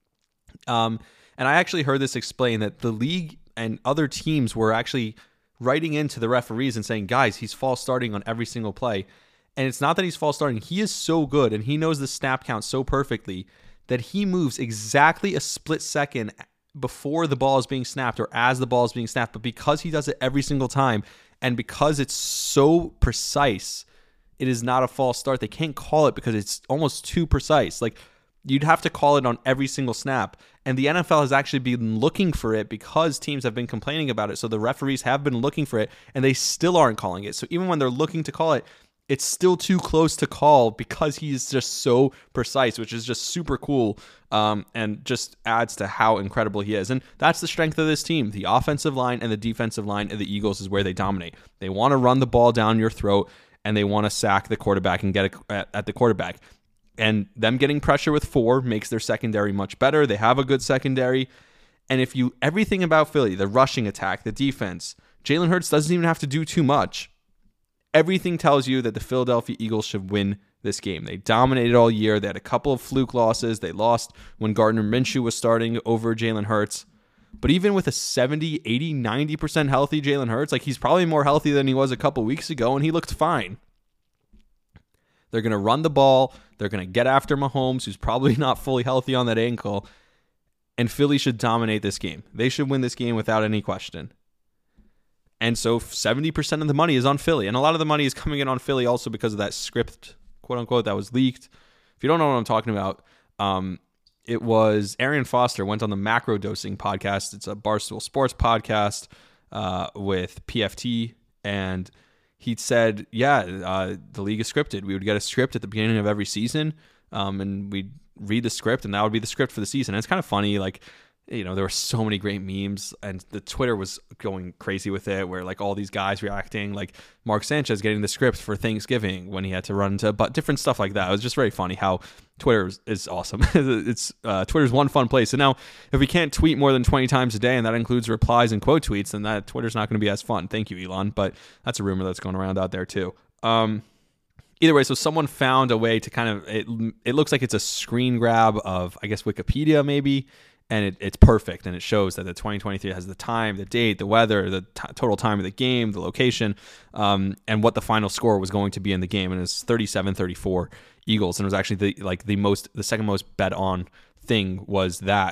A: And I actually heard this explained that the league and other teams were actually writing into the referees and saying, guys, he's false starting on every single play. And it's not that he's false starting. He is so good and he knows the snap count so perfectly that he moves exactly a split second before the ball is being snapped or as the ball is being snapped. But because he does it every single time and because it's so precise, it is not a false start. They can't call it because it's almost too precise. Like, you'd have to call it on every single snap. And the NFL has actually been looking for it because teams have been complaining about it. So the referees have been looking for it and they still aren't calling it. So even when they're looking to call it, it's still too close to call because he's just so precise, which is just super cool and just adds to how incredible he is. And that's the strength of this team. The offensive line and the defensive line of the Eagles is where they dominate. They want to run the ball down your throat and they want to sack the quarterback and get it at the quarterback. And them getting pressure with 4 makes their secondary much better. They have a good secondary. And everything about Philly, the rushing attack, the defense, Jalen Hurts doesn't even have to do too much. Everything tells you that the Philadelphia Eagles should win this game. They dominated all year. They had a couple of fluke losses. They lost when Gardner Minshew was starting over Jalen Hurts. But even with a 70, 80, 90% healthy Jalen Hurts, like, he's probably more healthy than he was a couple weeks ago, and he looked fine. They're going to run the ball. They're going to get after Mahomes, who's probably not fully healthy on that ankle. And Philly should dominate this game. They should win this game without any question. And so 70% of the money is on Philly. And a lot of the money is coming in on Philly also because of that script quote unquote, that was leaked. If you don't know what I'm talking about, it was Arian Foster went on the Macro Dosing podcast. It's a Barstool Sports podcast with PFT, and he said, the league is scripted. We would get a script at the beginning of every season, and we'd read the script, and that would be the script for the season. And it's kind of funny, like, you know, there were so many great memes, and the Twitter was going crazy with it, where like all these guys reacting, like Mark Sanchez getting the script for Thanksgiving when he had to run to, but different stuff like that. It was just very funny how Twitter is awesome. It's Twitter's one fun place. And now if we can't tweet more than 20 times a day, and that includes replies and quote tweets, then that Twitter's not going to be as fun. Thank you, Elon. But that's a rumor that's going around out there too. Either way, so someone found a way to kind of, it looks like it's a screen grab of, I guess, Wikipedia maybe, and it's perfect, and it shows that the 2023 has the time, the date, the weather, the total time of the game, the location, and what the final score was going to be in the game. And it's 37-34 Eagles, and it was actually the second most bet on thing was that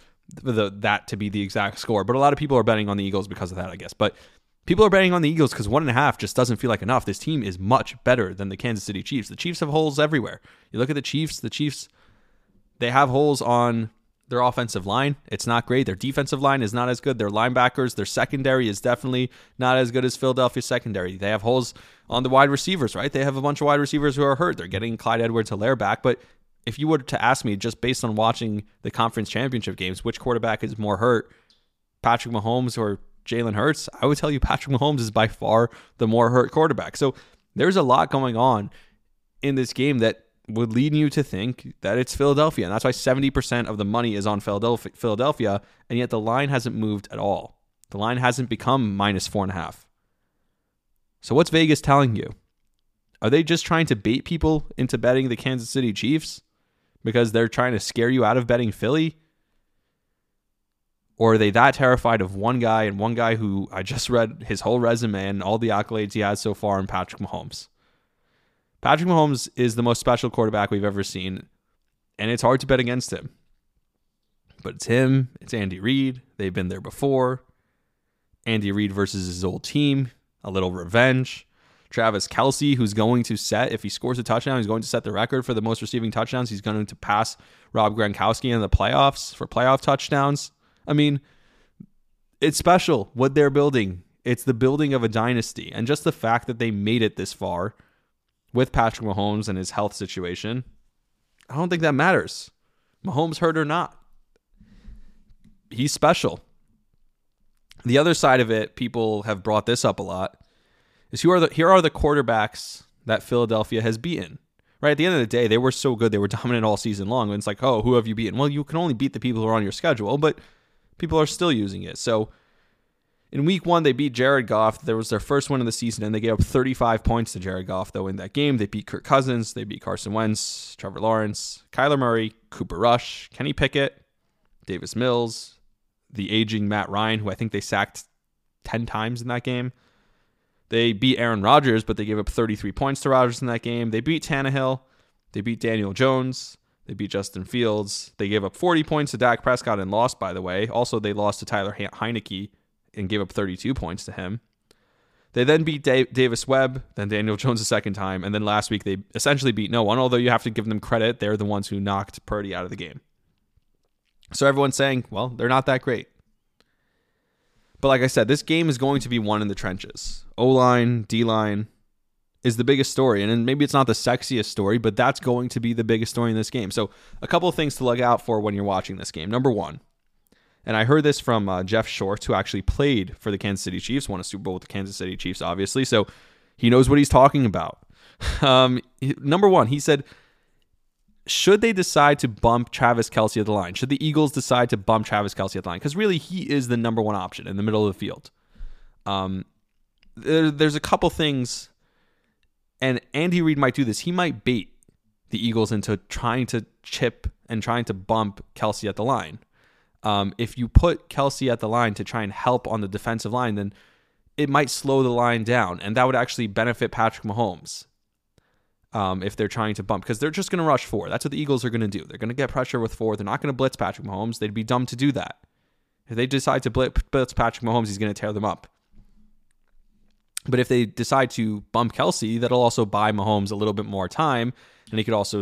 A: to be the exact score. But a lot of people are betting on the Eagles because of that, I guess. But people are betting on the Eagles because 1.5 just doesn't feel like enough. This team is much better than the Kansas City Chiefs. The Chiefs have holes everywhere. You look at the Chiefs, they have holes on their offensive line. It's not great. Their defensive line is not as good. Their linebackers, their secondary is definitely not as good as Philadelphia's secondary. They have holes on the wide receivers, right? They have a bunch of wide receivers who are hurt. They're getting Clyde Edwards-Helaire back. But if you were to ask me, just based on watching the conference championship games, which quarterback is more hurt, Patrick Mahomes or Jalen Hurts, I would tell you Patrick Mahomes is by far the more hurt quarterback. So there's a lot going on in this game that would lead you to think that it's Philadelphia. And that's why 70% of the money is on Philadelphia, and yet the line hasn't moved at all. The line hasn't become -4.5. So what's Vegas telling you? Are they just trying to bait people into betting the Kansas City Chiefs because they're trying to scare you out of betting Philly? Or are they that terrified of one guy who I just read his whole resume and all the accolades he has so far in Patrick Mahomes? Patrick Mahomes is the most special quarterback we've ever seen, and it's hard to bet against him. But it's him, it's Andy Reid. They've been there before. Andy Reid versus his old team, a little revenge. Travis Kelce, who's going to set, if he scores a touchdown, he's going to set the record for the most receiving touchdowns. He's going to pass Rob Gronkowski in the playoffs for playoff touchdowns. I mean, it's special what they're building. It's the building of a dynasty. And just the fact that they made it this far with Patrick Mahomes and his health situation, I don't think that matters. Mahomes hurt or not, he's special. The other side of it, people have brought this up a lot, is here are the quarterbacks that Philadelphia has beaten. Right at the end of the day, they were so good, they were dominant all season long. And it's like, oh, who have you beaten? Well, you can only beat the people who are on your schedule, but people are still using it. So in week 1, they beat Jared Goff. There was their first win of the season, and they gave up 35 points to Jared Goff, though, in that game. They beat Kirk Cousins. They beat Carson Wentz, Trevor Lawrence, Kyler Murray, Cooper Rush, Kenny Pickett, Davis Mills, the aging Matt Ryan, who I think they sacked 10 times in that game. They beat Aaron Rodgers, but they gave up 33 points to Rodgers in that game. They beat Tannehill. They beat Daniel Jones. They beat Justin Fields. They gave up 40 points to Dak Prescott and lost, by the way. Also, they lost to Tyler Heineke and gave up 32 points to him. They then beat Davis Webb, then Daniel Jones a second time, and then last week they essentially beat no one, although you have to give them credit. They're the ones who knocked Purdy out of the game. So everyone's saying, well, they're not that great. But like I said, this game is going to be won in the trenches. O-line, D-line is the biggest story. And maybe it's not the sexiest story, but that's going to be the biggest story in this game. So a couple of things to look out for when you're watching this game. Number one, and I heard this from Jeff Shorts, who actually played for the Kansas City Chiefs, won a Super Bowl with the Kansas City Chiefs, obviously. So he knows what he's talking about. Number one, he said, should they decide to bump Travis Kelce at the line? Should the Eagles decide to bump Travis Kelce at the line? Because really, he is the number one option in the middle of the field. There's a couple things, and Andy Reid might do this. He might bait the Eagles into trying to chip and trying to bump Kelce at the line. If you put Kelce at the line to try and help on the defensive line, then it might slow the line down, and that would actually benefit Patrick Mahomes if they're trying to bump, because they're just going to rush 4. That's what the Eagles are going to do. They're going to get pressure with 4. They're not going to blitz Patrick Mahomes. They'd be dumb to do that. If they decide to blitz Patrick Mahomes, he's going to tear them up. But if they decide to bump Kelce, that'll also buy Mahomes a little bit more time, and he could also,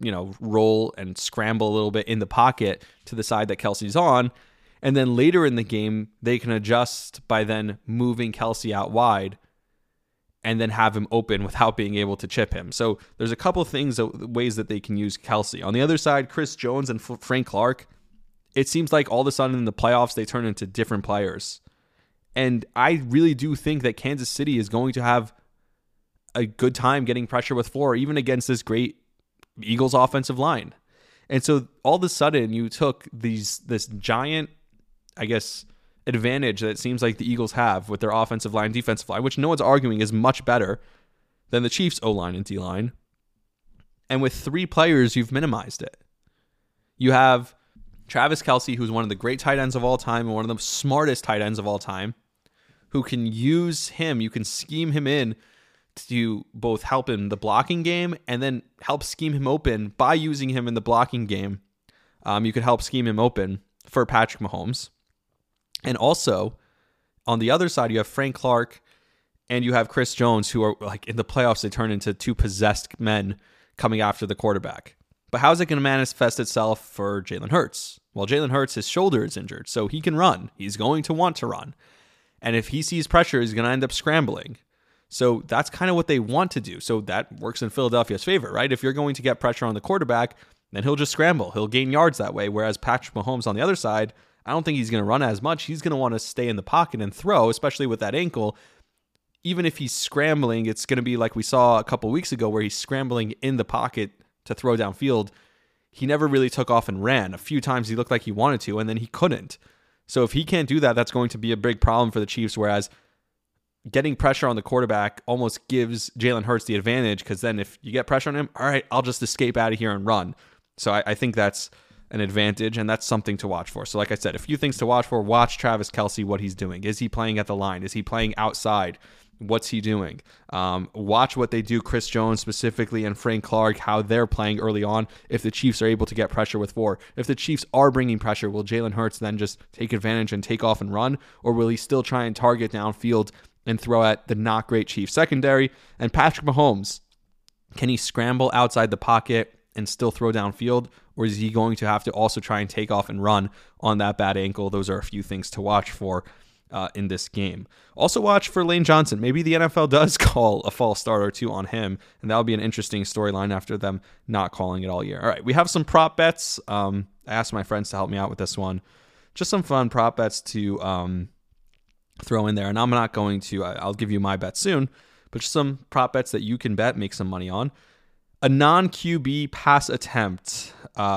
A: roll and scramble a little bit in the pocket to the side that Kelce's on. And then later in the game, they can adjust by then moving Kelce out wide and then have him open without being able to chip him. So there's a couple of ways that they can use Kelce. On the other side, Chris Jones and Frank Clark, it seems like all of a sudden in the playoffs, they turn into different players. And I really do think that Kansas City is going to have a good time getting pressure with 4, even against this great Eagles offensive line. And so all of a sudden you took this giant, advantage that it seems like the Eagles have with their offensive line, defensive line, which no one's arguing is much better than the Chiefs' O-line and D-line. And with 3 players, you've minimized it. You have Travis Kelce, who's one of the great tight ends of all time and one of the smartest tight ends of all time, who can use him. You can scheme him in to both help in the blocking game and then help scheme him open by using him in the blocking game. You could help scheme him open for Patrick Mahomes. And also, on the other side, you have Frank Clark and you have Chris Jones, who are like in the playoffs, they turn into 2 possessed men coming after the quarterback. But how's it going to manifest itself for Jalen Hurts? Well, Jalen Hurts, his shoulder is injured, so he can run. He's going to want to run. And if he sees pressure, he's going to end up scrambling. So that's kind of what they want to do. So that works in Philadelphia's favor, right? If you're going to get pressure on the quarterback, then he'll just scramble. He'll gain yards that way. Whereas Patrick Mahomes on the other side, I don't think he's going to run as much. He's going to want to stay in the pocket and throw, especially with that ankle. Even if he's scrambling, it's going to be like we saw a couple weeks ago where he's scrambling in the pocket to throw downfield. He never really took off and ran. A few times he looked like he wanted to, and then he couldn't. So if he can't do that, that's going to be a big problem for the Chiefs, whereas getting pressure on the quarterback almost gives Jalen Hurts the advantage, because then if you get pressure on him, all right, I'll just escape out of here and run. So I think that's an advantage, and that's something to watch for. So like I said, a few things to watch for. Watch Travis Kelce, what he's doing. Is he playing at the line? Is he playing outside? What's he doing? Watch what they do, Chris Jones specifically and Frank Clark, how they're playing early on if the Chiefs are able to get pressure with 4. If the Chiefs are bringing pressure, will Jalen Hurts then just take advantage and take off and run? Or will he still try and target downfield and throw at the not great Chiefs secondary? And Patrick Mahomes, can he scramble outside the pocket and still throw downfield? Or is he going to have to also try and take off and run on that bad ankle? Those are a few things to watch for in this game. Also watch for Lane Johnson. Maybe the NFL does call a false start or 2 on him, and that'll be an interesting storyline after them not calling it all year. All right, we have some prop bets. I asked my friends to help me out with this one. Just some fun prop bets to throw in there, and I'm not going to, I'll give you my bet soon, but just some prop bets that you can bet, make some money on. A non-QB pass attempt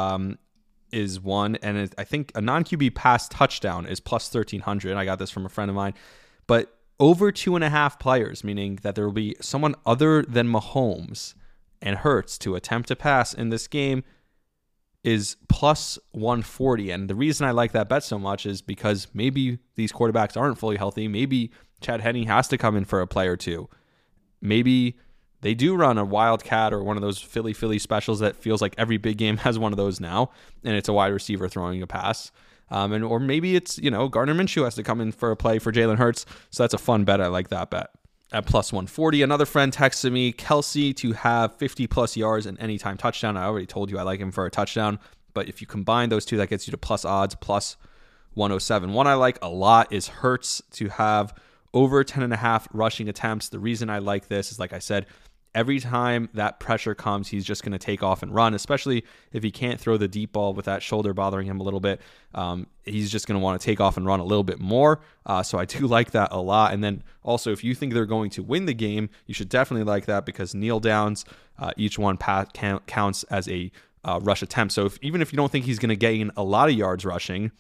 A: is one, and I think a non-QB pass touchdown is plus 1,300. I got this from a friend of mine. But over 2.5 players, meaning that there will be someone other than Mahomes and Hurts to attempt to pass in this game, is plus 140. And the reason I like that bet so much is because maybe these quarterbacks aren't fully healthy. Maybe Chad Henne has to come in for a play or 2. Maybe they do run a wildcat or one of those Philly specials that feels like every big game has one of those now, and it's a wide receiver throwing a pass. Or maybe it's, Gardner Minshew has to come in for a play for Jalen Hurts. So that's a fun bet. I like that bet. At plus 140, another friend texted me, Kelce to have 50-plus yards and anytime touchdown. I already told you I like him for a touchdown, but if you combine those two, that gets you to plus odds, plus 107. One I like a lot is Hurts to have over 10.5 rushing attempts. The reason I like this is, like I said, every time that pressure comes, he's just going to take off and run, especially if he can't throw the deep ball with that shoulder bothering him a little bit. He's just going to want to take off and run a little bit more. So I do like that a lot. And then also, if you think they're going to win the game, you should definitely like that because kneel downs, each one counts as a rush attempt. So even if you don't think he's going to gain a lot of yards rushing,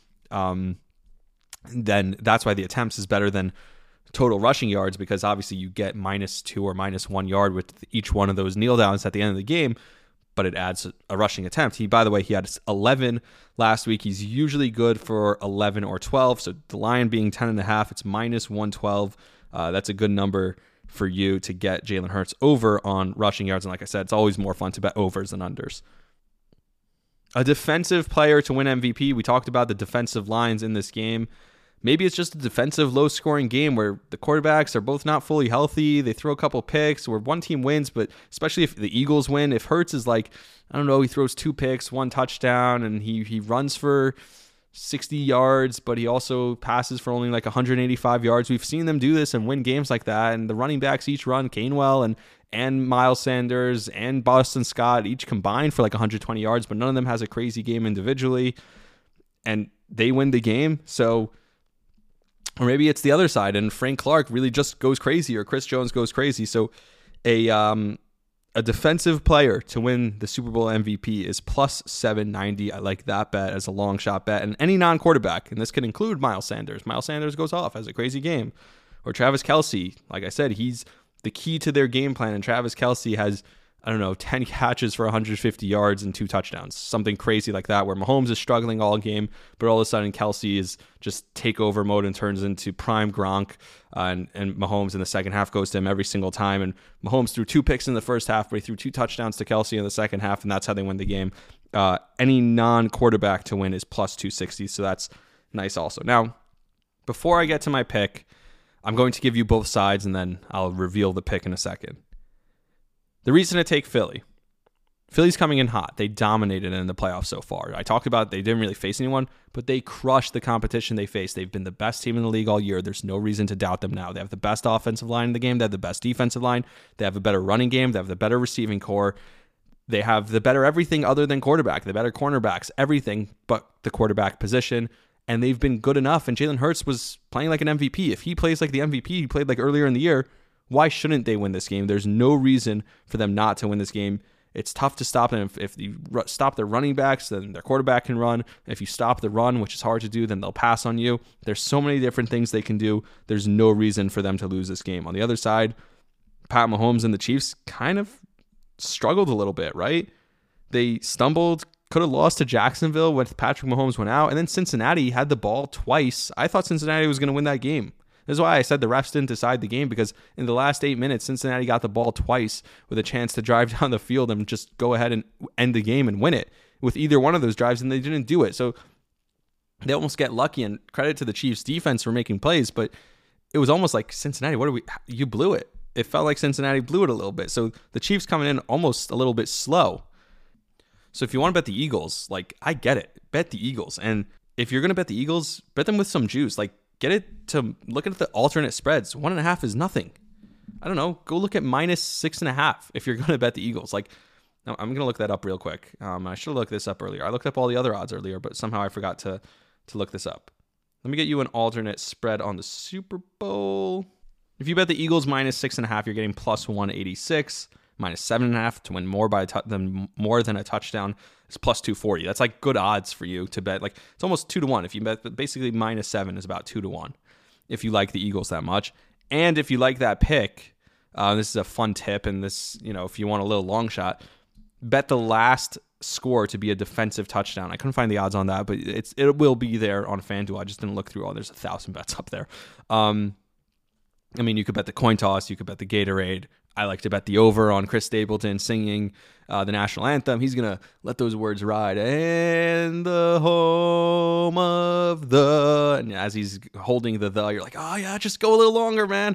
A: then that's why the attempts is better than total rushing yards, because obviously you get -2 or -1 yard with each one of those kneel downs at the end of the game, but it adds a rushing attempt. By the way, he had 11 last week. He's usually good for 11 or 12. So the line being 10.5, it's -112. That's a good number for you to get Jalen Hurts over on rushing yards. And like I said, it's always more fun to bet overs than unders. A defensive player to win MVP. We talked about the defensive lines in this game. maybe it's just a defensive, low-scoring game where the quarterbacks are both not fully healthy. They throw a couple picks where one team wins, but especially if the Eagles win, if Hurts is like, I don't know, he throws 2 picks, 1 touchdown, and he runs for 60 yards, but he also passes for only like 185 yards. We've seen them do this and win games like that, and the running backs each run, Gainwell and Miles Sanders and Boston Scott, each combined for like 120 yards, but none of them has a crazy game individually, and they win the game. So, or maybe it's the other side, and Frank Clark really just goes crazy, or Chris Jones goes crazy. So a defensive player to win the Super Bowl MVP is plus 790. I like that bet as a long shot bet. And any non-quarterback, and this can include Miles Sanders. Miles Sanders goes off, has a crazy game. Or Travis Kelce. Like I said, he's the key to their game plan. And Travis Kelce has, 10 catches for 150 yards and 2 touchdowns. Something crazy like that, where Mahomes is struggling all game, but all of a sudden Kelce is just takeover mode and turns into prime Gronk. And Mahomes in the second half goes to him every single time. And Mahomes threw 2 picks in the first half, but he threw 2 touchdowns to Kelce in the second half, and that's how they win the game. Any non-quarterback to win is plus 260, so that's nice also. Now, before I get to my pick, I'm going to give you both sides, and then I'll reveal the pick in a second. The reason to take Philly's coming in hot. They dominated in the playoffs so far. I talked about they didn't really face anyone, but they crushed the competition they faced. They've been the best team in the league all year. There's no reason to doubt them now. They have the best offensive line in the game. They have the best defensive line. They have a better running game. They have the better receiving core. They have the better everything other than quarterback, the better cornerbacks, everything but the quarterback position. And they've been good enough. And Jalen Hurts was playing like an MVP. If he plays like the MVP he played like earlier in the year, why shouldn't they win this game? There's no reason for them not to win this game. It's tough to stop them. If you stop their running backs, then their quarterback can run. If you stop the run, which is hard to do, then they'll pass on you. There's so many different things they can do. There's no reason for them to lose this game. On the other side, Pat Mahomes and the Chiefs kind of struggled a little bit, right? They stumbled, could have lost to Jacksonville when Patrick Mahomes went out, and then Cincinnati had the ball twice. I thought Cincinnati was going to win that game. This is why I said the refs didn't decide the game, because in the last 8 minutes, Cincinnati got the ball twice with a chance to drive down the field and just go ahead and end the game and win it with either one of those drives, and they didn't do it. So they almost get lucky, and credit to the Chiefs defense for making plays, but it was almost like, Cincinnati, you blew it. It felt like Cincinnati blew it a little bit. So the Chiefs coming in almost a little bit slow. So if you want to bet the Eagles, like, I get it. Bet the Eagles. And if you're going to bet the Eagles, bet them with some juice. Like, get it to look at the alternate spreads. 1.5 is nothing. I don't know. Go look at minus 6.5 if you're going to bet the Eagles. Like, I'm going to look that up real quick. I should have looked this up earlier. I looked up all the other odds earlier, but somehow I forgot to look this up. Let me get you an alternate spread on the Super Bowl. If you bet the Eagles minus 6.5, you're getting plus 186. Minus 7.5 to win more than a touchdown is plus 240. That's like good odds for you to bet. Like, it's almost 2-1. If you bet, basically minus 7 is about 2-1 if you like the Eagles that much. And if you like that pick, this is a fun tip. And this, if you want a little long shot, bet the last score to be a defensive touchdown. I couldn't find the odds on that, but it will be there on FanDuel. I just didn't look through all. There's 1,000 bets up there. You could bet the coin toss. You could bet the Gatorade. I like to bet the over on Chris Stapleton singing the national anthem. He's going to let those words ride. And the home of the... And as he's holding the, you're like, oh, yeah, just go a little longer, man.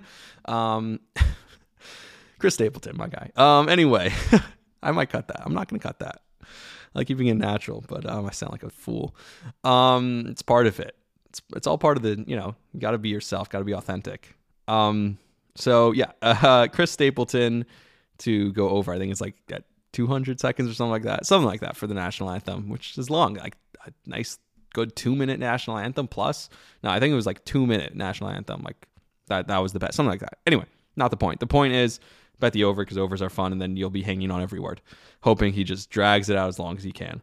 A: Chris Stapleton, my guy. Anyway, I might cut that. I'm not going to cut that. I like keeping it natural, but I sound like a fool. It's part of it. It's all part of the, you got to be yourself, got to be authentic. So yeah, Chris Stapleton to go over. I think it's like at 200 seconds or something like that for the national anthem, which is long, like a nice, good 2-minute national anthem plus. No, I think it was like 2-minute national anthem. Like that was the best, something like that. Anyway, not the point. The point is bet the over, because overs are fun, and then you'll be hanging on every word, hoping he just drags it out as long as he can.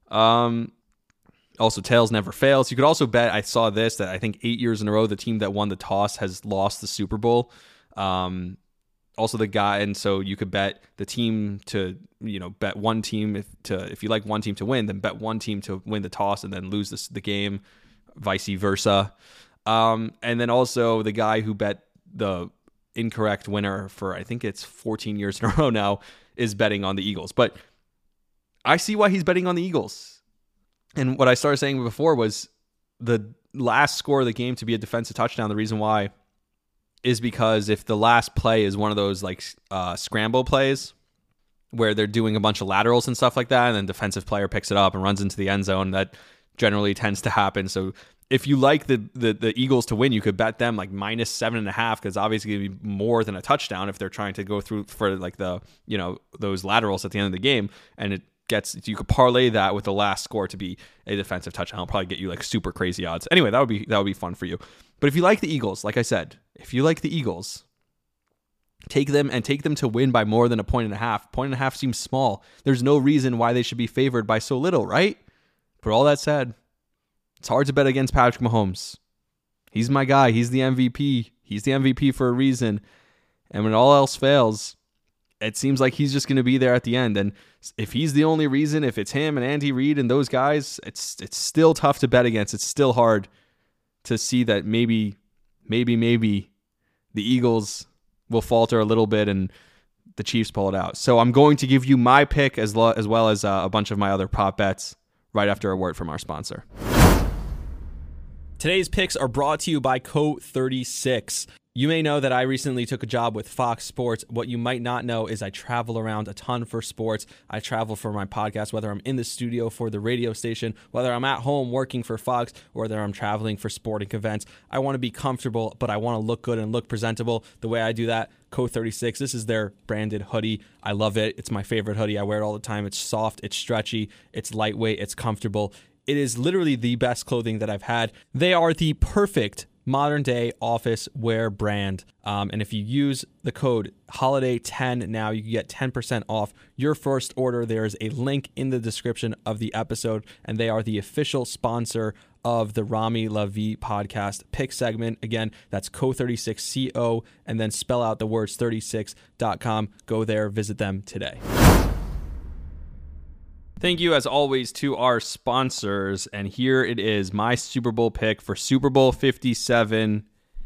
A: Also, tails never fails. You could also bet, I saw this, that I think 8 years in a row, the team that won the toss has lost the Super Bowl. Also the guy, and so you could bet the team to, bet one team if you like one team to win, then bet one team to win the toss and then lose the game, vice versa. And then also the guy who bet the incorrect winner for, I think it's 14 years in a row now, is betting on the Eagles. But I see why he's betting on the Eagles. And what I started saying before was the last score of the game to be a defensive touchdown. The reason why is because if the last play is one of those like scramble plays where they're doing a bunch of laterals and stuff like that, and then defensive player picks it up and runs into the end zone, that generally tends to happen. So if you like the Eagles to win, you could bet them like minus 7.5, because obviously it'd be more than a touchdown if they're trying to go through for like the, you know, those laterals at the end of the game, and you could parlay that with the last score to be a defensive touchdown. I'll probably get you like super crazy odds. Anyway, that would be fun for you. But if you like the Eagles, like I said, if you like the Eagles, take them to win by more than 1.5 points. 1.5 points seems small. There's no reason why they should be favored by so little, right? But all that said, it's hard to bet against Patrick Mahomes. He's my guy. He's the MVP. He's the MVP for a reason. And when all else fails, it seems like he's just going to be there at the end. And if he's the only reason, if it's him and Andy Reid and those guys, it's still tough to bet against. It's still hard to see that maybe the Eagles will falter a little bit and the Chiefs pull it out. So I'm going to give you my pick as well as a bunch of my other prop bets right after a word from our sponsor. Today's picks are brought to you by Co36. You may know that I recently took a job with Fox Sports. What you might not know is I travel around a ton for sports. I travel for my podcast, whether I'm in the studio for the radio station, whether I'm at home working for Fox, or whether I'm traveling for sporting events. I want to be comfortable, but I want to look good and look presentable. The way I do that, Co36, this is their branded hoodie. I love it. It's my favorite hoodie. I wear it all the time. It's soft, it's stretchy, it's lightweight, it's comfortable. It is literally the best clothing that I've had. They are the perfect modern day office wear brand. And if you use the code HOLIDAY10 now, you can get 10% off your first order. There is a link in the description of the episode, and they are the official sponsor of the Rami Lavi podcast pick segment. Again, that's Co36CO, and then spell out the words 36.com. Go there, visit them today. Thank you, as always, to our sponsors. And here it is, my Super Bowl pick for Super Bowl 57.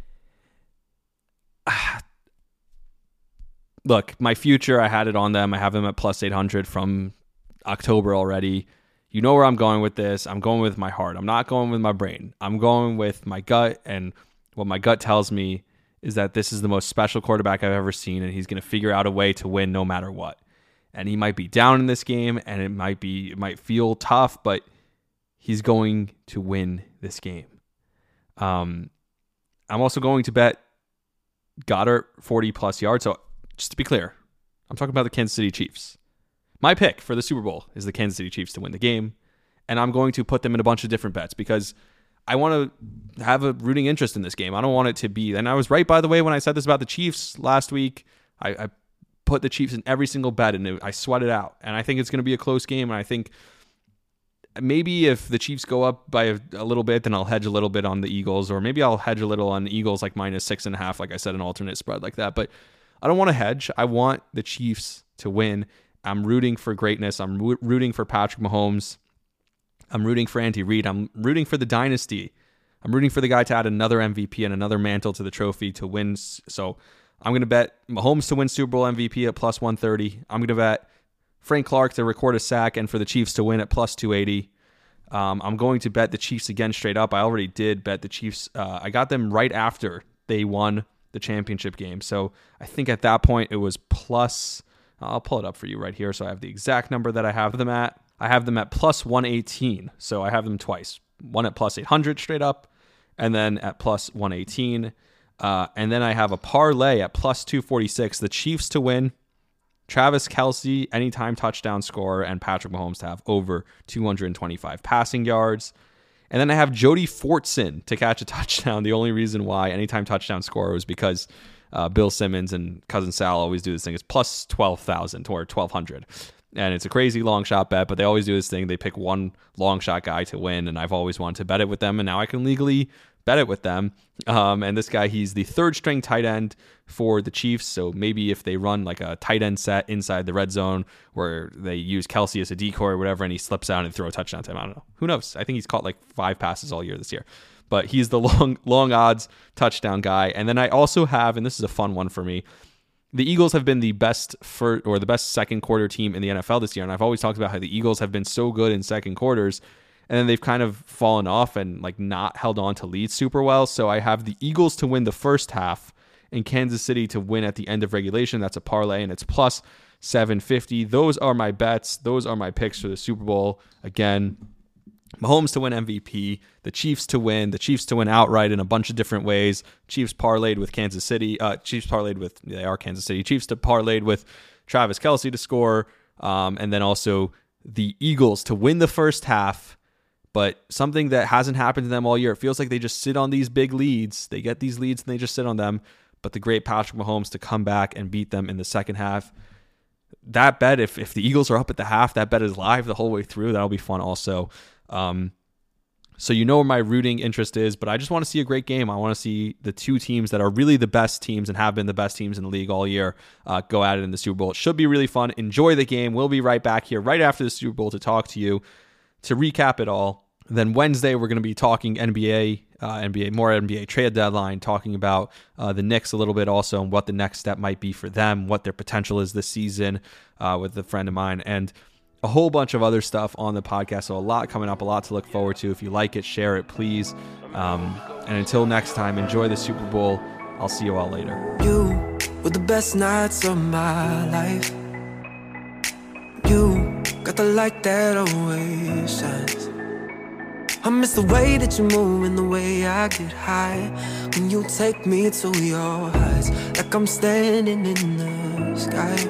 A: Look, my future, I had it on them. I have them at plus 800 from October already. You know where I'm going with this. I'm going with my heart. I'm not going with my brain. I'm going with my gut. And what my gut tells me is that this is the most special quarterback I've ever seen, and he's going to figure out a way to win no matter what. And he might be down in this game, and it might feel tough, but he's going to win this game. I'm also going to bet Goddard 40-plus yards. So just to be clear, I'm talking about the Kansas City Chiefs. My pick for the Super Bowl is the Kansas City Chiefs to win the game, and I'm going to put them in a bunch of different bets because I want to have a rooting interest in this game. I don't want it to be, and I was right, by the way, when I said this about the Chiefs last week. I put the Chiefs in every single bet, and I sweat it out. And I think it's going to be a close game, and I think maybe if the Chiefs go up by a little bit, then I'll hedge a little bit on the Eagles, or maybe I'll hedge a little on the Eagles, like minus 6.5, like I said, an alternate spread like that. But I don't want to hedge. I want the Chiefs to win. I'm rooting for greatness. I'm rooting for Patrick Mahomes. I'm rooting for Andy Reid. I'm rooting for the dynasty. I'm rooting for the guy to add another MVP and another mantle to the trophy to win. So I'm going to bet Mahomes to win Super Bowl MVP at plus 130. I'm going to bet Frank Clark to record a sack and for the Chiefs to win at plus 280. I'm going to bet the Chiefs again straight up. I already did bet the Chiefs. I got them right after they won the championship game. So I think at that point it was plus, I'll pull it up for you right here so I have the exact number that I have them at. I have them at plus 118. So I have them twice. One at plus 800 straight up, and then at plus 118. And then I have a parlay at plus 246. The Chiefs to win, Travis Kelce anytime touchdown scorer, and Patrick Mahomes to have over 225 passing yards. And then I have Jody Fortson to catch a touchdown. The only reason why anytime touchdown scorer was because Bill Simmons and Cousin Sal always do this thing. It's plus 12,000 or 1,200. And it's a crazy long shot bet, but they always do this thing. They pick one long shot guy to win, and I've always wanted to bet it with them, and now I can legally bet it with them. And this guy, he's the third string tight end for the Chiefs. So maybe if they run like a tight end set inside the red zone where they use Kelce as a decoy or whatever, and he slips out and throw a touchdown to him, I don't know. Who knows? I think he's caught like 5 passes all year this year. But he's the long odds touchdown guy. And then I also have, and this is a fun one for me, the Eagles have been the best second quarter team in the NFL this year. And I've always talked about how the Eagles have been so good in second quarters. and then they've kind of fallen off and like not held on to leads super well. So I have the Eagles to win the first half and Kansas City to win at the end of regulation. That's a parlay, and it's plus 750. Those are my bets. Those are my picks for the Super Bowl. Again, Mahomes to win MVP, the Chiefs to win outright in a bunch of different ways. Chiefs parlayed with Kansas City. Chiefs parlayed with, they are Kansas City. Chiefs to parlayed with Travis Kelce to score. And then also the Eagles to win the first half, but something that hasn't happened to them all year. It feels like they just sit on these big leads. They get these leads and they just sit on them. But the great Patrick Mahomes to come back and beat them in the second half. That bet, if the Eagles are up at the half, that bet is live the whole way through. That'll be fun also. So you know where my rooting interest is, but I just want to see a great game. I want to see the two teams that are really the best teams and have been the best teams in the league all year go at it in the Super Bowl. It should be really fun. Enjoy the game. We'll be right back here right after the Super Bowl to talk to you, to recap it all. Then Wednesday, we're going to be talking NBA, more NBA trade deadline, talking about the Knicks a little bit also and what the next step might be for them, what their potential is this season with a friend of mine, and a whole bunch of other stuff on the podcast. So a lot coming up, a lot to look forward to. If you like it, share it, please. And until next time, enjoy the Super Bowl. I'll see you all later.
C: You were the best nights of my life. You got the light that always shines. I miss the way that you move and the way I get high when you take me to your heights, like I'm standing in the sky.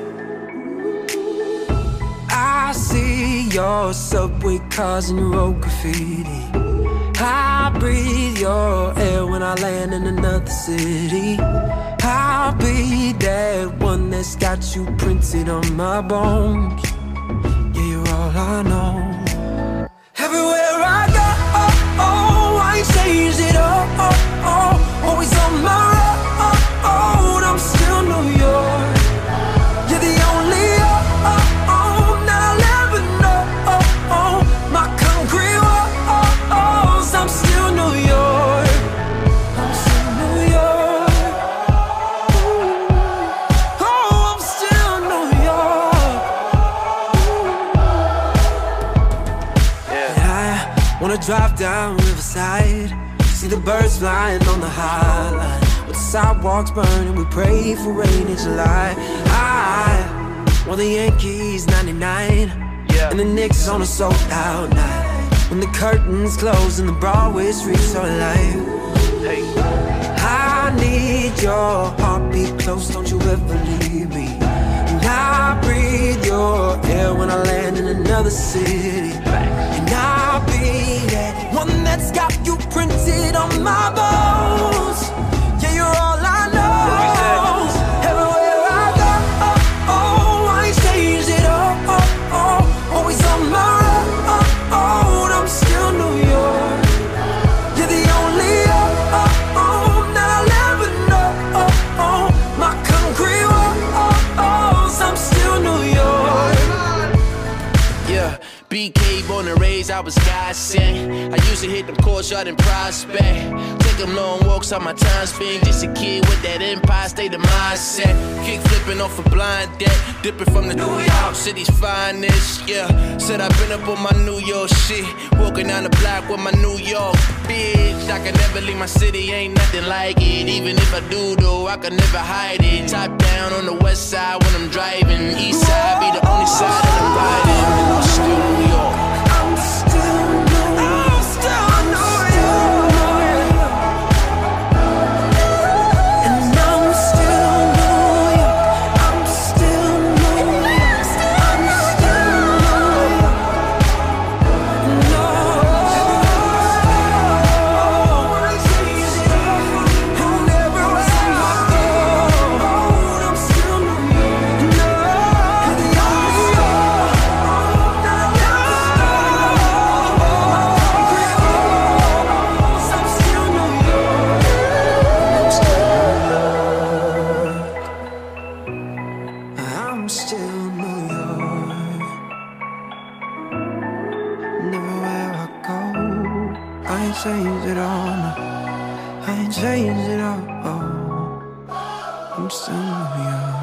C: I see your subway cars and your road graffiti. I breathe your air when I land in another city. I'll be that one that's got you printed on my bones. Yeah, you're all I know. Everywhere I go, I ain't changed it all. Always on my road, I'm still New York. You're the only that I'll ever know. My concrete walls, I'm still New York. I'm still New York. Oh, I'm still New York. Yeah. I wanna drive down Riverside, see the birds flying on the High Line. With the sidewalks burning, we pray for rain in July. I want the Yankees 99, and the Knicks on a sold out night. When the curtains close and the Broadway streets are alive. I need your heartbeat close, don't you ever leave me. And I breathe your air when I land in another city. And I'll be that one that's got you printed on my bones. Yeah, you're all I know. Everywhere I go, I ain't changed it all. Always on my road, I'm still New York. You're the only that I'll ever know. My concrete walls, I'm still New York. Yeah, BK born and raised, I was godsend. I used to hit them courts out in Prospect. Take them long walks on my time spent. Just a kid with that Empire State of mindset. Kick flipping off a blind deck. Dipping from the New York City's finest. Yeah, said I've been up on my New York shit. Walking down the block with my New York bitch. I can never leave my city, ain't nothing like it. Even if I do though, I can never hide it. Top down on the west side when I'm driving. East side be the only side that I'm riding. And I'm still New York. I'm still New York. I'm still New York. And I'm still New York. I'm still New York. I'm still New York. No. I'll never let my go. I'm still New York. No. You're the only I'm still New York. And everywhere I go, I ain't changed it all. No. I ain't changed it all. I'm still New York.